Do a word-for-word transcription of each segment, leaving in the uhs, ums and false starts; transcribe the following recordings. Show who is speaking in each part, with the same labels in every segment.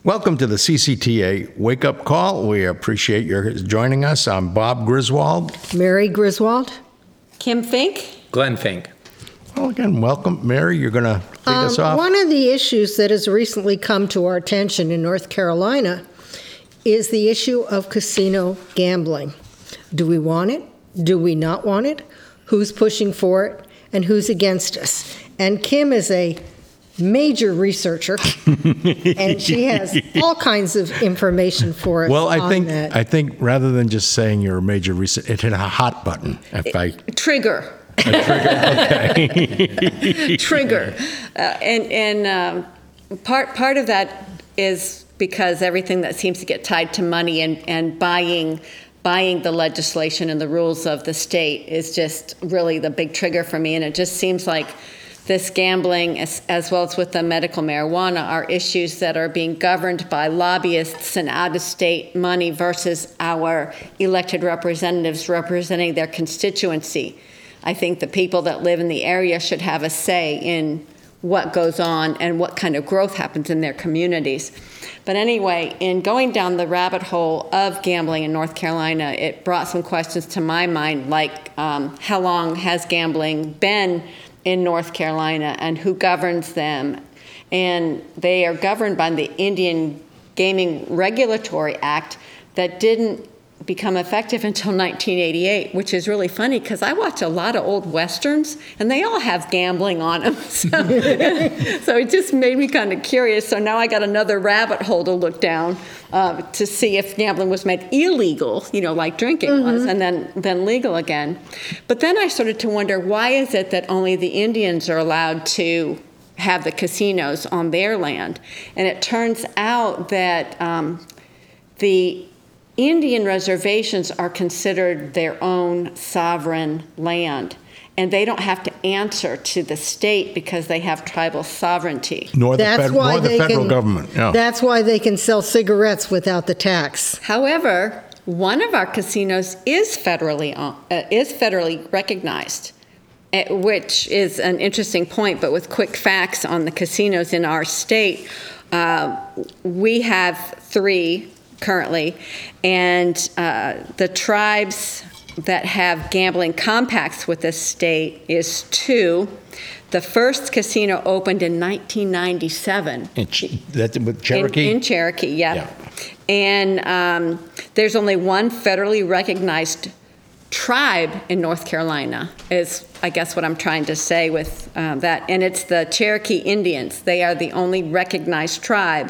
Speaker 1: Welcome to the C C T A Wake Up Call. We appreciate your joining us. I'm Bob Griswold.
Speaker 2: Mary Griswold.
Speaker 3: Kim Fink.
Speaker 4: Glenn Fink.
Speaker 1: Well, again, welcome. Mary, you're going to lead
Speaker 2: Um,
Speaker 1: us off.
Speaker 2: one of the issues that has recently come to our attention in North Carolina is the issue of casino gambling. Do we want it? Do we not want it? Who's pushing for it? And who's against us? And Kim is a major researcher, and she has all kinds of information for us.
Speaker 1: Well, I
Speaker 2: on
Speaker 1: think
Speaker 2: that.
Speaker 1: I think rather than just saying you're a major researcher, it hit a hot button. If I
Speaker 3: Trigger.
Speaker 1: a trigger, okay.
Speaker 3: Trigger. Uh, and and um, part part of that is because everything that seems to get tied to money and, and buying buying the legislation and the rules of the state is just really the big trigger for me. And it just seems like this gambling, as, as well as with the medical marijuana, are issues that are being governed by lobbyists and out-of-state money versus our elected representatives representing their constituency. I think the people that live in the area should have a say in what goes on and what kind of growth happens in their communities. But anyway, in going down the rabbit hole of gambling in North Carolina, it brought some questions to my mind, like um, how long has gambling been in North Carolina and who governs them? And they are governed by the Indian Gaming Regulatory Act that didn't become effective until nineteen eighty-eight, which is really funny because I watch a lot of old Westerns and they all have gambling on them. So, so it just made me kind of curious. So now I got another rabbit hole to look down uh, to see if gambling was made illegal, you know, like drinking mm-hmm. was, and then, then legal again. But then I started to wonder, why is it that only the Indians are allowed to have the casinos on their land? And it turns out that um, the Indian reservations are considered their own sovereign land, and they don't have to answer to the state because they have tribal sovereignty.
Speaker 1: Nor the,
Speaker 2: That's
Speaker 1: fed,
Speaker 2: why
Speaker 1: nor the
Speaker 2: they
Speaker 1: federal
Speaker 2: can,
Speaker 1: government. Yeah.
Speaker 2: That's why they can sell cigarettes without the tax.
Speaker 3: However, one of our casinos is federally uh, is federally recognized, uh, which is an interesting point. But with quick facts on the casinos in our state, uh, we have three currently, and uh, the tribes that have gambling compacts with the state is two. The first casino opened in nineteen ninety-seven.
Speaker 1: In Ch- that's with Cherokee?
Speaker 3: In, in Cherokee, yeah.
Speaker 1: yeah.
Speaker 3: And um, there's only one federally recognized tribe in North Carolina, is I guess what I'm trying to say with uh, that. And it's the Cherokee Indians. They are the only recognized tribe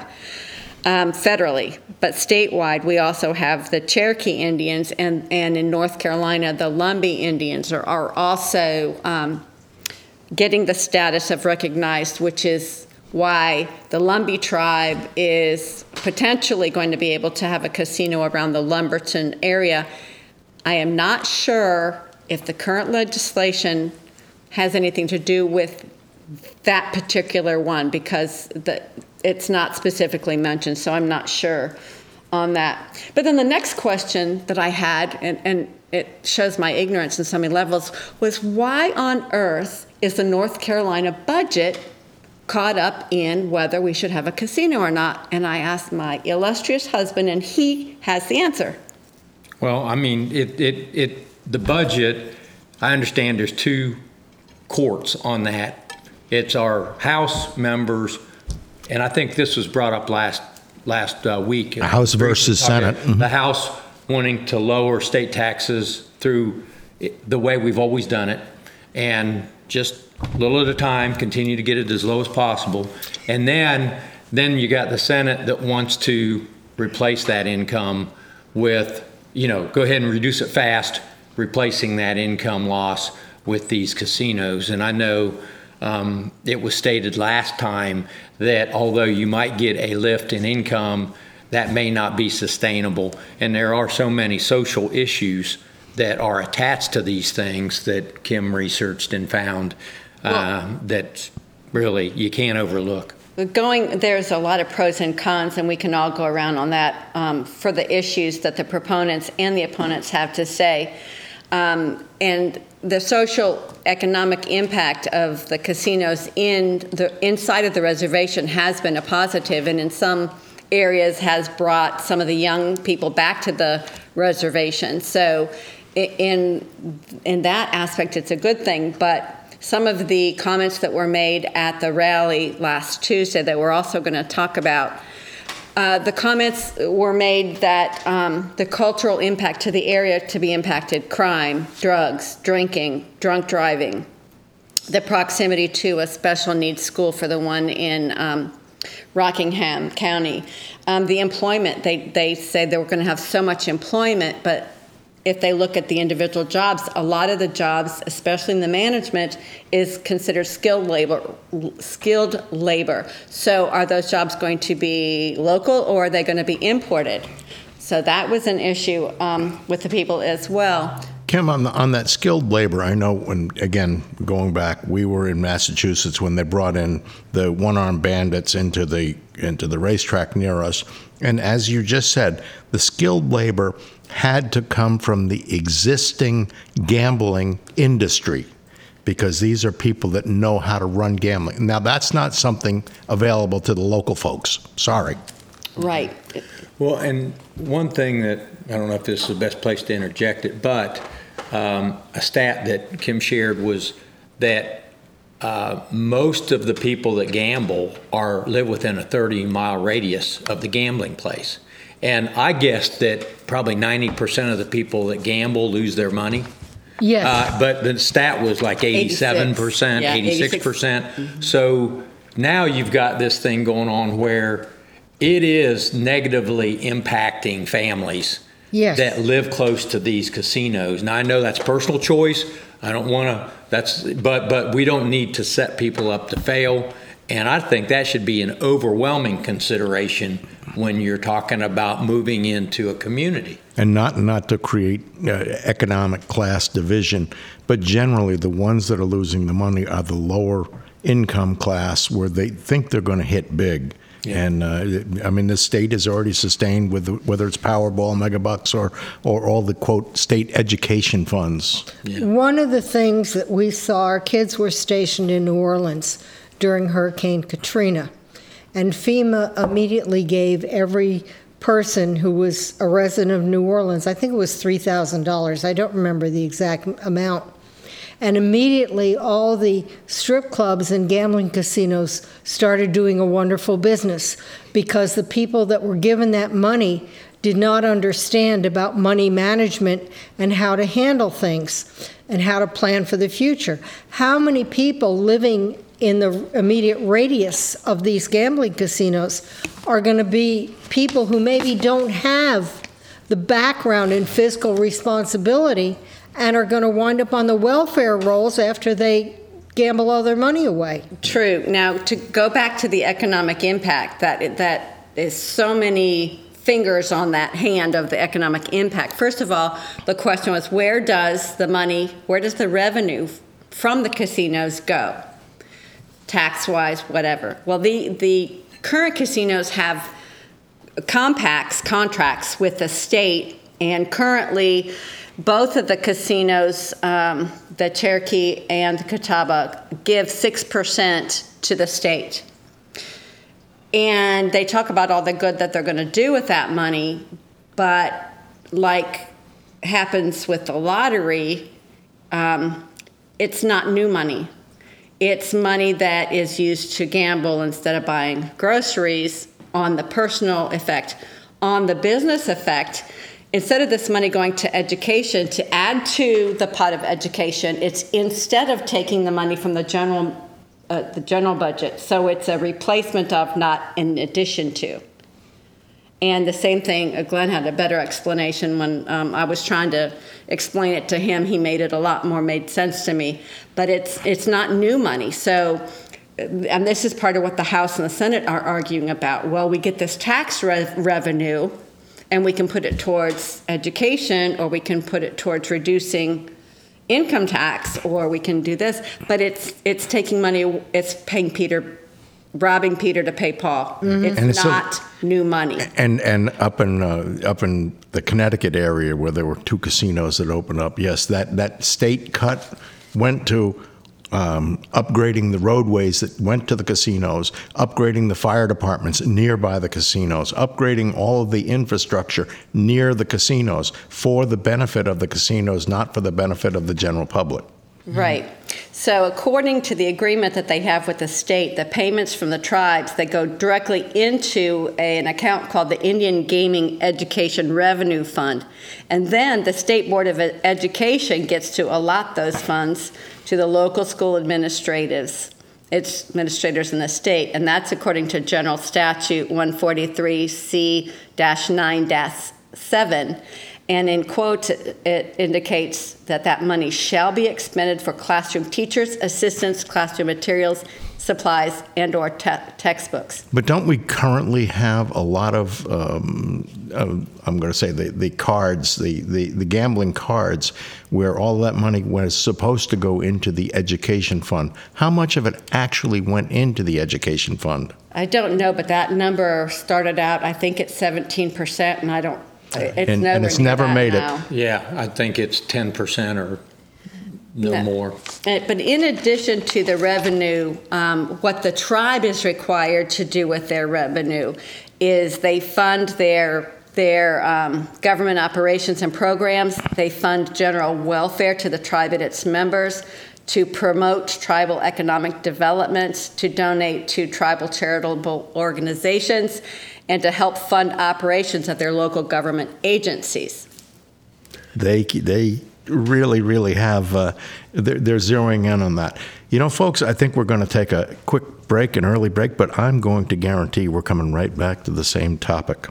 Speaker 3: um, federally. But statewide, we also have the Cherokee Indians, and, and in North Carolina, the Lumbee Indians are, are also um, getting the status of recognized, which is why the Lumbee tribe is potentially going to be able to have a casino around the Lumberton area. I am not sure if the current legislation has anything to do with that particular one, because the, it's not specifically mentioned, so I'm not sure on that. But then the next question that I had, and, and it shows my ignorance in so many levels, was why on earth is the North Carolina budget caught up in whether we should have a casino or not? And I asked my illustrious husband, and he has the answer.
Speaker 4: Well, I mean, it, it, it, the budget, I understand there's two courts on that. It's our House members, and I think this was brought up last last uh, week.
Speaker 1: House versus Senate. Mm-hmm.
Speaker 4: The House wanting to lower state taxes through the way we've always done it, and just a little at a time, continue to get it as low as possible. And then, then you got the Senate that wants to replace that income with, you know, go ahead and reduce it fast, replacing that income loss with these casinos. And I know um, it was stated last time that although you might get a lift in income, that may not be sustainable. And there are so many social issues that are attached to these things that Kim researched and found uh, well, that really you can't overlook.
Speaker 3: Going, there's a lot of pros and cons, and we can all go around on that um, for the issues that the proponents and the opponents have to say. Um, and the social economic impact of the casinos in the inside of the reservation has been a positive, and in some areas has brought some of the young people back to the reservation. So in in that aspect, it's a good thing. But some of the comments that were made at the rally last Tuesday that we're also going to talk about, uh, the comments were made that um, the cultural impact to the area to be impacted: crime, drugs, drinking, drunk driving, the proximity to a special needs school for the one in um, Rockingham County, um, the employment. They they say they were going to have so much employment, but if they look at the individual jobs, a lot of the jobs, especially in the management, is considered skilled labor. Skilled labor. So are those jobs going to be local, or are they going to be imported? So that was an issue um, with the people as well.
Speaker 1: Kim, on, the, on that skilled labor, I know when, again, going back, we were in Massachusetts when they brought in the one-armed bandits into the into the racetrack near us. And as you just said, the skilled labor had to come from the existing gambling industry, because these are people that know how to run gambling. Now, that's not something available to the local folks. Sorry.
Speaker 3: Right.
Speaker 4: Well, and one thing that, I don't know if this is the best place to interject it, but um, a stat that Kim shared was that uh, most of the people that gamble are live within a thirty mile radius of the gambling place. And I guessed that probably ninety percent of the people that gamble lose their money.
Speaker 2: Yes.
Speaker 4: Uh, but the stat was like eighty-seven percent,
Speaker 3: Yeah,
Speaker 4: eighty-six percent. Mm-hmm. So now you've got this thing going on where it is negatively impacting families
Speaker 2: Yes.
Speaker 4: that live close to these casinos. Now I know that's personal choice. I don't want to. That's but but we don't need to set people up to fail. And I think that should be an overwhelming consideration when you're talking about moving into a community.
Speaker 1: And not not to create uh, economic class division, but generally the ones that are losing the money are the lower income class, where they think they're going to hit big. Yeah. And uh, I mean, the state is already sustained with the, whether it's Powerball, Megabucks, or or all the quote state education funds.
Speaker 2: Yeah. One of the things that we saw, our kids were stationed in New Orleans during Hurricane Katrina, and FEMA immediately gave every person who was a resident of New Orleans, I think it was three thousand dollars. I don't remember the exact amount. And immediately all the strip clubs and gambling casinos started doing a wonderful business, because the people that were given that money did not understand about money management and how to handle things and how to plan for the future. How many people living in the immediate radius of these gambling casinos are going to be people who maybe don't have the background in fiscal responsibility and are going to wind up on the welfare rolls after they gamble all their money away?
Speaker 3: True. Now, to go back to the economic impact, that that is so many fingers on that hand of the economic impact. First of all, the question was, where does the money, where does the revenue from the casinos go? Tax-wise, whatever. Well, the, the current casinos have compacts, contracts with the state, and currently both of the casinos, um, the Cherokee and the Catawba, give six percent to the state. And they talk about all the good that they're going to do with that money, but like happens with the lottery, um, it's not new money. It's money that is used to gamble instead of buying groceries. On the personal effect. On the business effect, instead of this money going to education, to add to the pot of education, it's instead of taking the money from the general uh, the general budget. So it's a replacement of, not in addition to. And the same thing, uh, Glenn had a better explanation when um, I was trying to explain it to him. He made it a lot more made sense to me. But it's it's not new money. So, and this is part of what the House and the Senate are arguing about. Well, we get this tax re- revenue, and we can put it towards education, or we can put it towards reducing income tax, or we can do this. But it's it's taking money, it's paying Peter, robbing Peter to pay Paul. Mm-hmm. It's
Speaker 1: and
Speaker 3: not
Speaker 1: so,
Speaker 3: new money.
Speaker 1: And and up in uh, up in the Connecticut area where there were two casinos that opened up, yes, that, that state cut went to um, upgrading the roadways that went to the casinos, upgrading the fire departments nearby the casinos, upgrading all of the infrastructure near the casinos for the benefit of the casinos, not for the benefit of the general public.
Speaker 3: Right. So according to the agreement that they have with the state, the payments from the tribes, they go directly into a, an account called the Indian Gaming Education Revenue Fund. And then the State Board of Education gets to allot those funds to the local school administrators, its administrators in the state. And that's according to General Statute one forty-three C nine seven. And in quotes, it indicates that that money shall be expended for classroom teachers, assistants, classroom materials, supplies, and or te- textbooks.
Speaker 1: But don't we currently have a lot of, um, uh, I'm going to say, the, the cards, the, the, the gambling cards, where all that money was supposed to go into the education fund? How much of it actually went into the education fund?
Speaker 3: I don't know, but that number started out, I think it's seventeen percent, and I don't It's
Speaker 1: and,
Speaker 3: never
Speaker 1: and it's never made
Speaker 3: now.
Speaker 1: it.
Speaker 4: Yeah, I think it's ten percent or no, no. more.
Speaker 3: But in addition to the revenue, um, what the tribe is required to do with their revenue is they fund their their um, government operations and programs. They fund general welfare to the tribe and its members, to promote tribal economic development, to donate to tribal charitable organizations, and to help fund operations of their local government agencies.
Speaker 1: They they really, really have, uh, they're, they're zeroing in on that. You know, folks, I think we're going to take a quick break, an early break, but I'm going to guarantee we're coming right back to the same topic.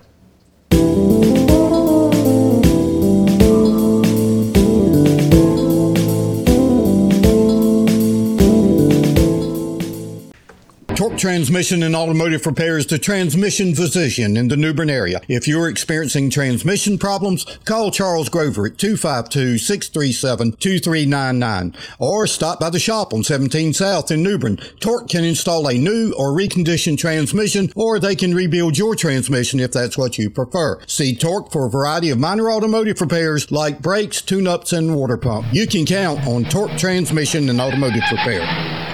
Speaker 5: Torque Transmission and Automotive Repair is the transmission physician in the New Bern area. If you're experiencing transmission problems, call Charles Grover at two five two, six three seven, two three nine nine or stop by the shop on seventeen South in New Bern. Torque can install a new or reconditioned transmission, or they can rebuild your transmission if that's what you prefer. See Torque for a variety of minor automotive repairs like brakes, tune-ups, and water pump. You can count on Torque Transmission and Automotive Repair.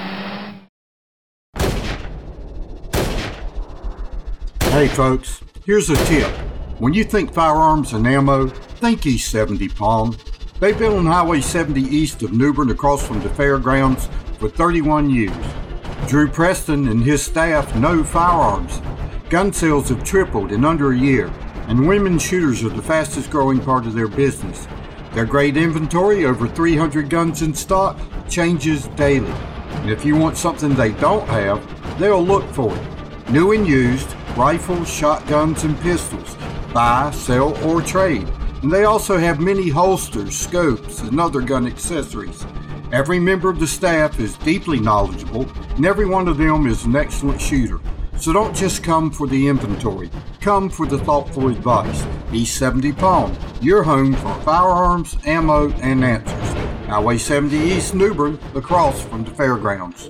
Speaker 6: Hey folks, here's a tip. When you think firearms and ammo, think East seventy Palm. They've been on Highway seventy east of New Bern across from the fairgrounds for thirty-one years. Drew Preston and his staff know firearms. Gun sales have tripled in under a year, and women shooters are the fastest growing part of their business. Their great inventory, over three hundred guns in stock, changes daily. And if you want something they don't have, they'll look for it. New and used, rifles, shotguns, and pistols. Buy, sell, or trade. And they also have many holsters, scopes, and other gun accessories. Every member of the staff is deeply knowledgeable, and every one of them is an excellent shooter. So don't just come for the inventory. Come for the thoughtful advice. East seventy Palm, your home for firearms, ammo, and answers. Highway seventy East, New Bern, across from the fairgrounds.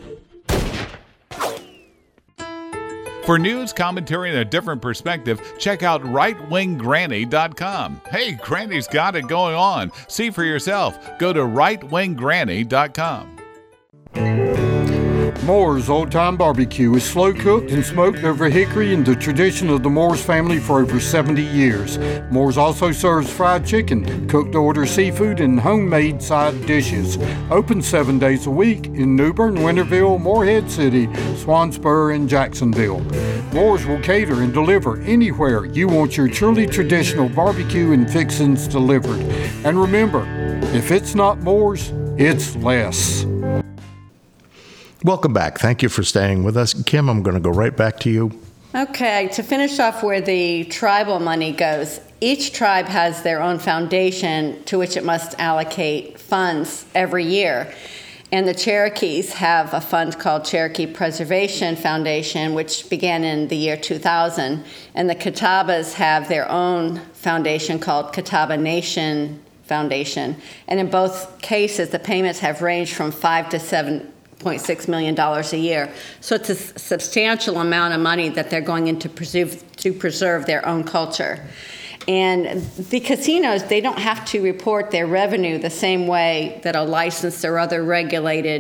Speaker 7: For news, commentary, and a different perspective, check out right wing granny dot com. Hey, Granny's got it going on. See for yourself. Go to right wing granny dot com.
Speaker 6: Moore's Old Time Barbecue is slow cooked and smoked over hickory in the tradition of the Moore's family for over seventy years. Moore's also serves fried chicken, cooked to order seafood, and homemade side dishes. Open seven days a week in New Bern, Winterville, Morehead City, Swansboro, and Jacksonville. Moore's will cater and deliver anywhere you want your truly traditional barbecue and fixings delivered. And remember, if it's not Moore's, it's less.
Speaker 1: Welcome back. Thank you for staying with us. Kim, I'm going to go right back to you.
Speaker 3: Okay, to finish off where the tribal money goes, each tribe has their own foundation to which it must allocate funds every year. And the Cherokees have a fund called Cherokee Preservation Foundation, which began in the year two thousand. And the Catawbas have their own foundation called Catawba Nation Foundation. And in both cases, the payments have ranged from five to seven point six million dollars a year. So it's a substantial amount of money that they're going into preserve, to preserve their own culture. And the casinos, they don't have to report their revenue the same way that a licensed or other regulated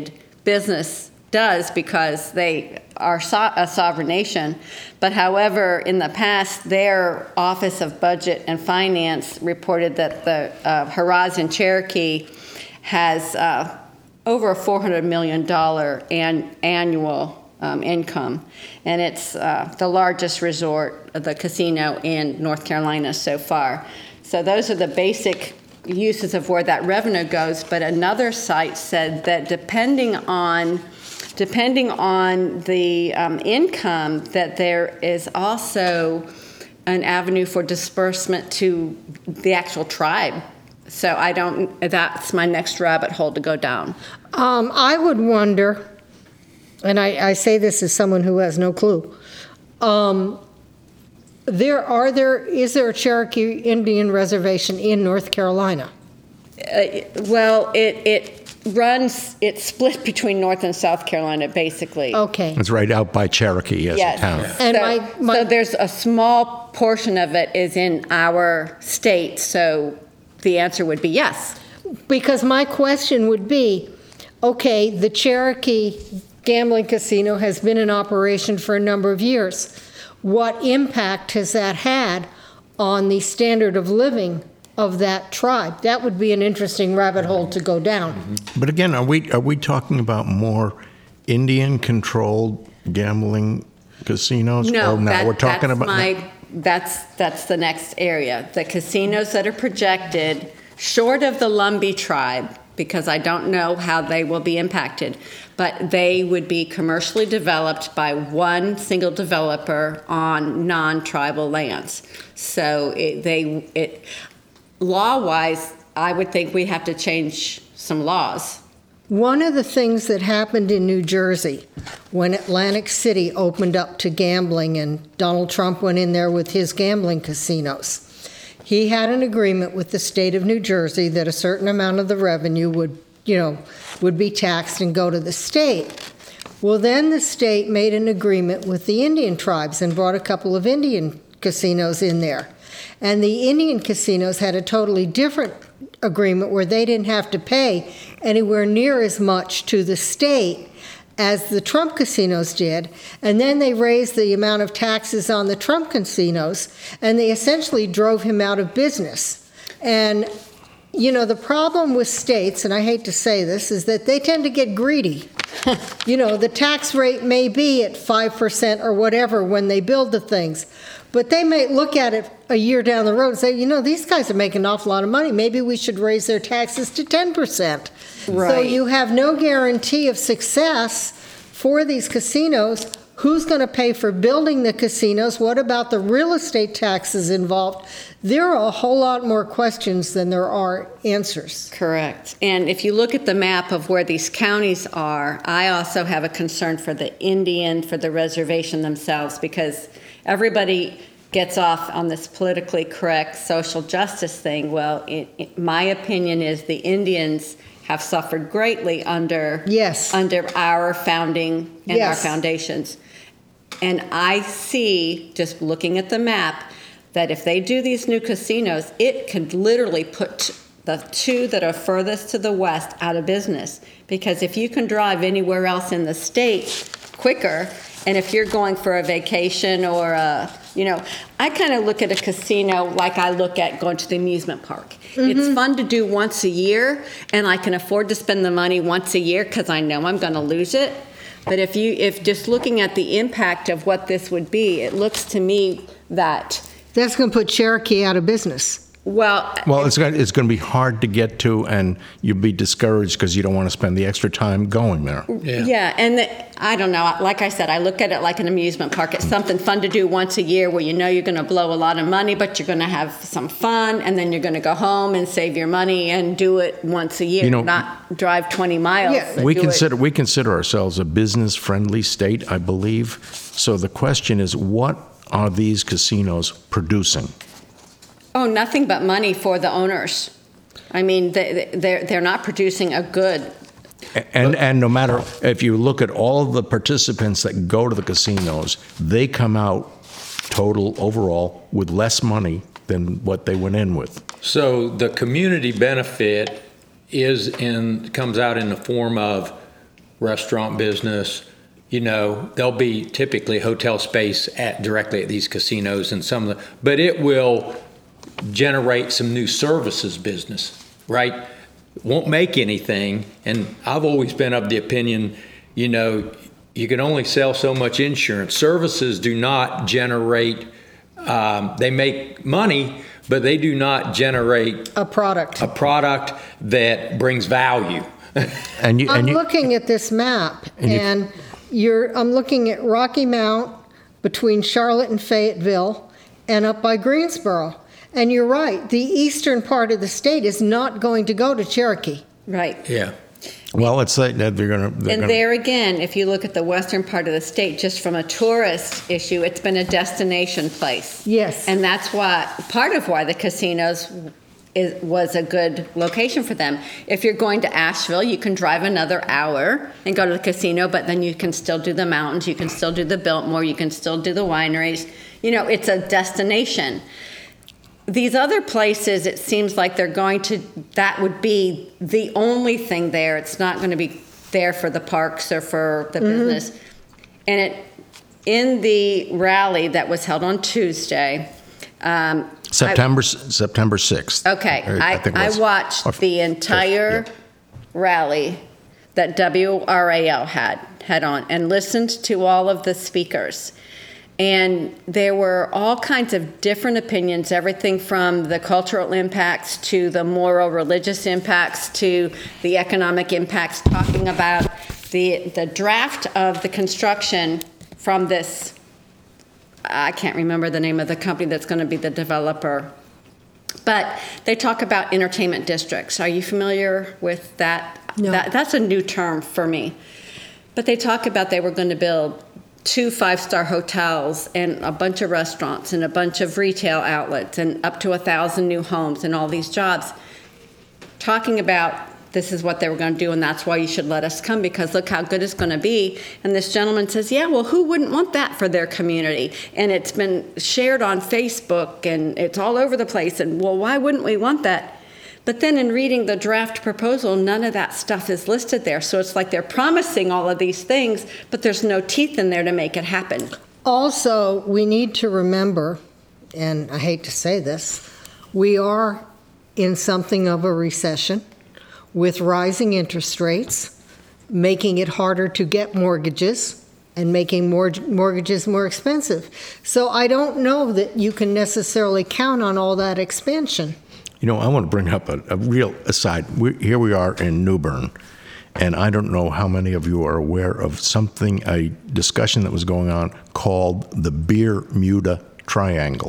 Speaker 3: business does because they are so- a sovereign nation. But however, in the past, their Office of Budget and Finance reported that the uh, Horizon Cherokee has uh, over a four hundred million dollars an- annual um, income. And it's uh, the largest resort, the casino in North Carolina so far. So those are the basic uses of where that revenue goes. But another site said that depending on depending on the um, income, that there is also an avenue for disbursement to the actual tribe. So I don't, that's my next rabbit hole to go down.
Speaker 2: Um, I would wonder, and I, I say this as someone who has no clue, um, there are there is there a Cherokee Indian reservation in North Carolina?
Speaker 3: Uh, well, it it runs, it's split between North and South Carolina, basically.
Speaker 2: Okay.
Speaker 1: It's right out by Cherokee as
Speaker 3: Yes.
Speaker 1: a town.
Speaker 2: And
Speaker 3: so,
Speaker 2: my- my-
Speaker 3: so there's a small portion of it is in our state, so the answer would be yes.
Speaker 2: Because my question would be, okay, the Cherokee Gambling Casino has been in operation for a number of years. What impact has that had on the standard of living of that tribe? That would be an interesting rabbit hole to go down.
Speaker 1: But again, are we are we talking about more Indian-controlled gambling casinos?
Speaker 3: No,
Speaker 1: or no
Speaker 3: that,
Speaker 1: we're talking
Speaker 3: that's
Speaker 1: about
Speaker 3: my, that's, that's the next area. The casinos that are projected, short of the Lumbee tribe, because I don't know how they will be impacted, but they would be commercially developed by one single developer on non-tribal lands. So it, they, it, law-wise, I would think we have to change some laws.
Speaker 2: One of the things that happened in New Jersey when Atlantic City opened up to gambling and Donald Trump went in there with his gambling casinos, he had an agreement with the state of New Jersey that a certain amount of the revenue would, you know, would be taxed and go to the state. Well, then the state made an agreement with the Indian tribes and brought a couple of Indian casinos in there. And the Indian casinos had a totally different agreement where they didn't have to pay anywhere near as much to the state as the Trump casinos did, and then they raised the amount of taxes on the Trump casinos, and they essentially drove him out of business. And, you know, the problem with states, and I hate to say this, is that they tend to get greedy. You know, the tax rate may be at five percent or whatever when they build the things, but they may look at it a year down the road and say, you know, these guys are making an awful lot of money. Maybe we should raise their taxes to ten percent.
Speaker 3: Right.
Speaker 2: So you have no guarantee of success for these casinos. Who's going to pay for building the casinos? What about the real estate taxes involved? There are a whole lot more questions than there are answers.
Speaker 3: Correct. And if you look at the map of where these counties are, I also have a concern for the Indian, for the reservation themselves, because everybody gets off on this politically correct social justice thing. Well, it, it, my opinion is the Indians have suffered greatly under
Speaker 2: Yes.
Speaker 3: under our founding and
Speaker 2: Yes.
Speaker 3: our foundations. And I see, just looking at the map, that if they do these new casinos, it could literally put the two that are furthest to the west out of business. Because if you can drive anywhere else in the state quicker, and if you're going for a vacation or a, you know, I kind of look at a casino like I look at going to the amusement park. Mm-hmm. It's fun to do once a year, and I can afford to spend the money once a year because I know I'm going to lose it. But if you, if just looking at the impact of what this would be, it looks to me that,
Speaker 2: That's going to put Cherokee out of business.
Speaker 3: well,
Speaker 1: Well, it's going, it's going to be hard to get to, and you'll be discouraged because you don't want to spend the extra time going there.
Speaker 4: Yeah.
Speaker 3: yeah, and the, I don't know. Like I said, I look at it like an amusement park. It's something fun to do once a year where you know you're going to blow a lot of money, but you're going to have some fun, and then you're going to go home and save your money and do it once a year,
Speaker 1: You know,
Speaker 3: not drive twenty miles.
Speaker 2: Yeah.
Speaker 1: We
Speaker 3: Do it-
Speaker 1: consider we consider ourselves a business-friendly state, I believe. So the question is, what are these casinos producing?
Speaker 3: Oh, nothing but money for the owners. I mean, they, they're, they're not producing a good.
Speaker 1: And and no matter, if you look at all of the participants that go to the casinos, they come out total overall with less money than what they went in with.
Speaker 4: So the community benefit is in, comes out in the form of restaurant business. You know, there'll be typically hotel space at directly at these casinos and some of the, but it will generate some new services business, right? Won't make anything. And I've always been of the opinion, you know, you can only sell so much insurance. Services do not generate, um, they make money, but they do not generate
Speaker 2: A product.
Speaker 4: a product that brings value.
Speaker 1: And you,
Speaker 2: I'm
Speaker 1: and you,
Speaker 2: looking at this map,
Speaker 1: And you-
Speaker 2: and you're, I'm looking at Rocky Mount between Charlotte and Fayetteville and up by Greensboro. And you're right, the eastern part of the state is not going to go to Cherokee.
Speaker 3: Right.
Speaker 4: Yeah.
Speaker 1: well, it's like that they're going to.
Speaker 3: And there again, if you look at the western part of the state, just from a tourist issue, it's been a destination place.
Speaker 2: Yes.
Speaker 3: And that's why, part of why the casinos is, was a good location for them. If you're going to Asheville, you can drive another hour and go to the casino, but then you can still do the mountains, you can still do the Biltmore, you can still do the wineries. You know, it's a destination. These other places, it seems like they're going to, that would be the only thing there. It's not going to be there for the parks or for the business. And it, in the rally that was held on Tuesday, um,
Speaker 1: September September sixth.
Speaker 3: okay,
Speaker 1: Or
Speaker 3: I,
Speaker 1: think it
Speaker 3: I
Speaker 1: was.
Speaker 3: watched
Speaker 1: Or-
Speaker 3: the entire
Speaker 1: yeah.
Speaker 3: rally that W R A L had had on and listened to all of the speakers. And there were all kinds of different opinions, everything from the cultural impacts to the moral religious impacts to the economic impacts, talking about the the draft of the construction from this, I can't remember the name of the company that's going to be the developer. But they talk about entertainment districts. Are you familiar with that?
Speaker 2: No.
Speaker 3: That, that's a new term for me. But they talk about they were going to build two five-star hotels and a bunch of restaurants and a bunch of retail outlets and up to a thousand new homes and all these jobs. Talking about this is what they were going to do and that's why you should let us come because look how good it's going to be. And this gentleman says, yeah, well, who wouldn't want that for their community? And it's been shared on Facebook and it's all over the place. And well, why wouldn't we want that? But then in reading the draft proposal, none of that stuff is listed there. So it's like they're promising all of these things, but there's no teeth in there to make it happen.
Speaker 2: Also, we need to remember, and I hate to say this, we are in something of a recession with rising interest rates, making it harder to get mortgages and making more mortgages more expensive. So I don't know that you can necessarily count on all that expansion.
Speaker 1: You know, I want to bring up a, a real aside. We, here we are in New Bern, and I don't know how many of you are aware of something, a discussion that was going on called the Bermuda Triangle.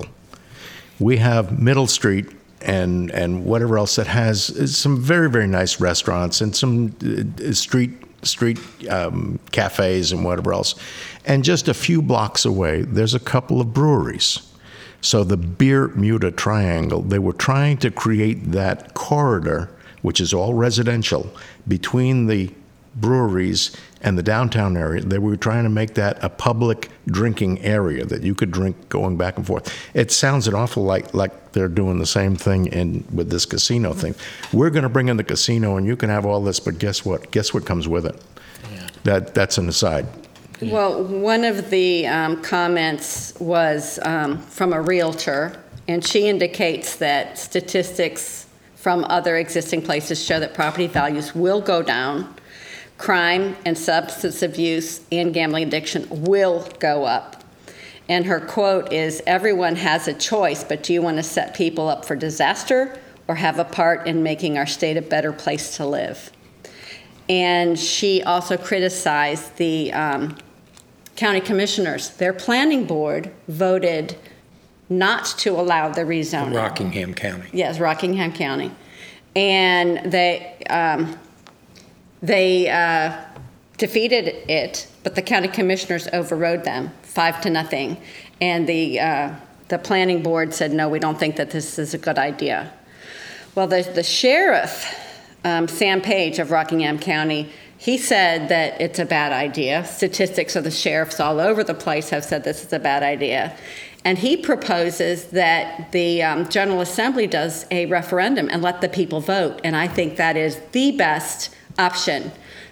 Speaker 1: We have Middle Street and and whatever else that has some very, very nice restaurants and some uh, street street um, cafes and whatever else. And just a few blocks away, there's a couple of breweries. So the Bermuda Triangle, they were trying to create that corridor, which is all residential, between the breweries and the downtown area. They were trying to make that a public drinking area that you could drink going back and forth. It sounds an awful like like they're doing the same thing in with this casino thing. We're going to bring in the casino, and you can have all this, but guess what? Guess what comes with it? Yeah. That that's an aside.
Speaker 3: Well, one of the um, comments was um, from a realtor, and she indicates that statistics from other existing places show that property values will go down, crime and substance abuse and gambling addiction will go up. And her quote is, everyone has a choice, but do you want to set people up for disaster or have a part in making our state a better place to live? And she also criticized the um, county commissioners. Their planning board voted not to allow the rezoning.
Speaker 4: Rockingham County.
Speaker 3: Yes, Rockingham County. And they um, they uh, defeated it, but the county commissioners overrode them, five to nothing. And the uh, the planning board said, no, we don't think that this is a good idea. Well, the, the sheriff, um, Sam Page of Rockingham County, he said that it's a bad idea. Statistics of the sheriffs all over the place have said this is a bad idea. And he proposes that the um, General Assembly does a referendum and let the people vote. And I think that is the best option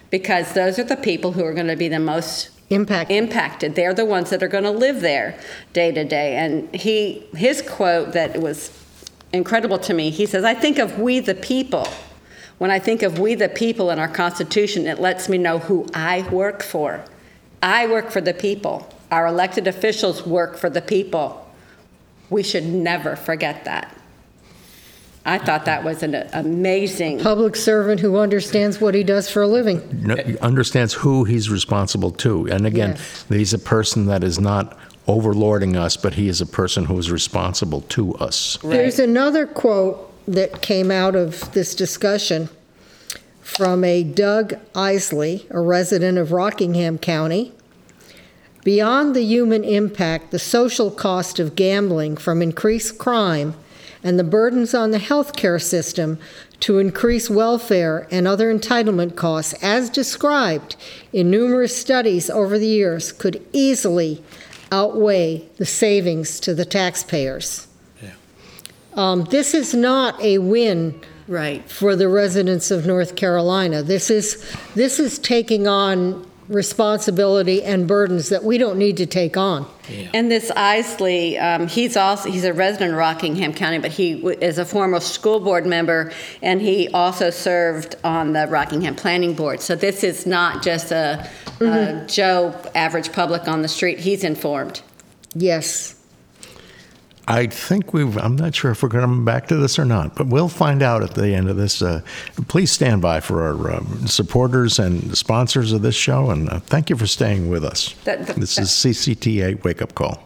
Speaker 3: because those are the people who are going to be the most
Speaker 2: Impact.
Speaker 3: impacted. They're the ones that are going to live there day to day. And he, his quote that was incredible to me, he says, "I think of we the people. When I think of we the people in our Constitution, it lets me know who I work for. I work for the people. Our elected officials work for the people. We should never forget that." I thought that was an amazing...
Speaker 2: Public servant who understands what he does for a living.
Speaker 1: No, understands who he's responsible to. And again,
Speaker 2: Yes.
Speaker 1: he's a person that is not overlording us, but he is a person who is responsible to us.
Speaker 2: There's another quote that came out of this discussion from a Doug Isley, a resident of Rockingham County. "Beyond the human impact, the social cost of gambling from increased crime and the burdens on the healthcare system to increase welfare and other entitlement costs, as described in numerous studies over the years, could easily outweigh the savings to the taxpayers."
Speaker 4: Yeah.
Speaker 2: Um, this is not a win
Speaker 3: Right.
Speaker 2: for the residents of North Carolina. This is this is taking on responsibility and burdens that we don't need to take on.
Speaker 4: Yeah.
Speaker 3: And this Isley, um, he's also he's a resident of Rockingham County, but he w- is a former school board member, and he also served on the Rockingham Planning Board. So this is not just a, a Joe average public on the street. He's informed.
Speaker 2: Yes.
Speaker 1: I think we've, I'm not sure if we're going to come back to this or not, but we'll find out at the end of this. Uh, please stand by for our uh, supporters and sponsors of this show, and uh, thank you for staying with us.
Speaker 3: That- that-
Speaker 1: This is C C T A Wake Up Call.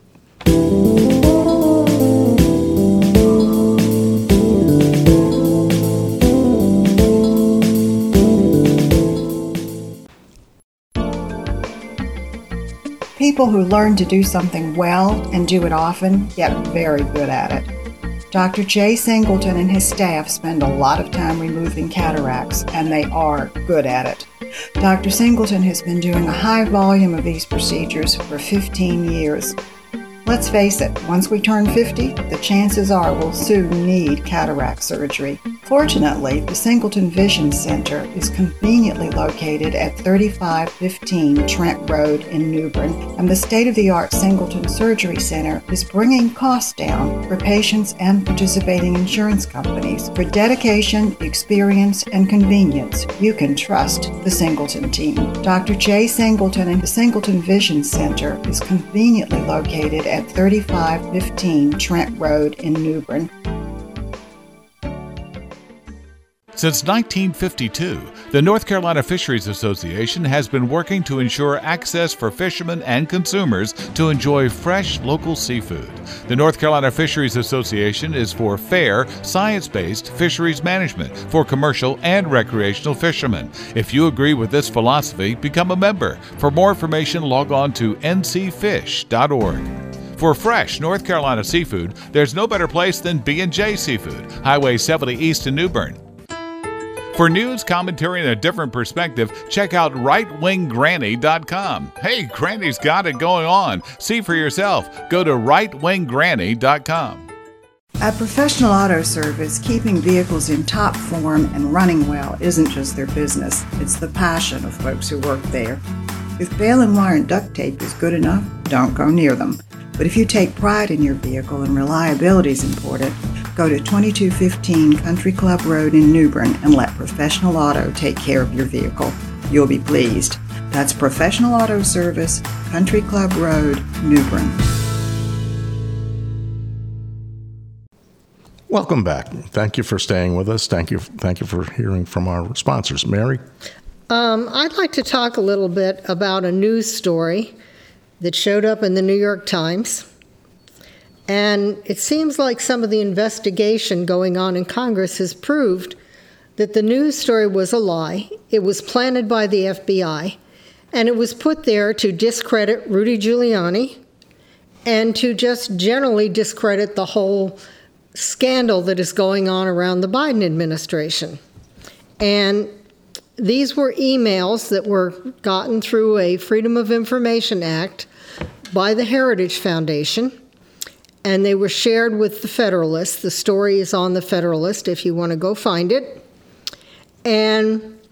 Speaker 8: People who learn to do something well and do it often get very good at it. Doctor Jay Singleton and his staff spend a lot of time removing cataracts, and they are good at it. Doctor Singleton has been doing a high volume of these procedures for fifteen years. Let's face it, once we turn fifty, the chances are we'll soon need cataract surgery. Fortunately, the Singleton Vision Center is conveniently located at thirty-five fifteen Trent Road in New Bern, and the state-of-the-art Singleton Surgery Center is bringing costs down for patients and participating insurance companies. For dedication, experience, and convenience, you can trust the Singleton team. Doctor Jay Singleton and the Singleton Vision Center is conveniently located at thirty-five fifteen Trent Road in New Bern.
Speaker 7: Since nineteen fifty-two, the North Carolina Fisheries Association has been working to ensure access for fishermen and consumers to enjoy fresh local seafood. The North Carolina Fisheries Association is for fair, science-based fisheries management for commercial and recreational fishermen. If you agree with this philosophy, become a member. For more information, log on to n c fish dot org. For fresh North Carolina seafood, there's no better place than B and J Seafood, Highway seventy East in New Bern. For news, commentary, and a different perspective, check out right wing granny dot com. Hey, Granny's got it going on. See for yourself. Go to right wing granny dot com.
Speaker 8: At Professional Auto Service, keeping vehicles in top form and running well isn't just their business, it's the passion of folks who work there. If baling and wire and duct tape is good enough, don't go near them. But if you take pride in your vehicle and reliability is important, go to twenty-two fifteen Country Club Road in New Bern and let Professional Auto take care of your vehicle. You'll be pleased. That's Professional Auto Service, Country Club Road, New Bern.
Speaker 1: Welcome back. Thank you for staying with us. Thank you. Thank you for hearing from our sponsors. Mary?
Speaker 2: Um, I'd like to talk a little bit about a news story that showed up in the New York Times. And it seems like some of the investigation going on in Congress has proved that the news story was a lie. It was planted by the F B I, and it was put there to discredit Rudy Giuliani and to just generally discredit the whole scandal that is going on around the Biden administration. And these were emails that were gotten through a Freedom of Information Act by the Heritage Foundation, and they were shared with the Federalist. The story is on the Federalist if you want to go find it. And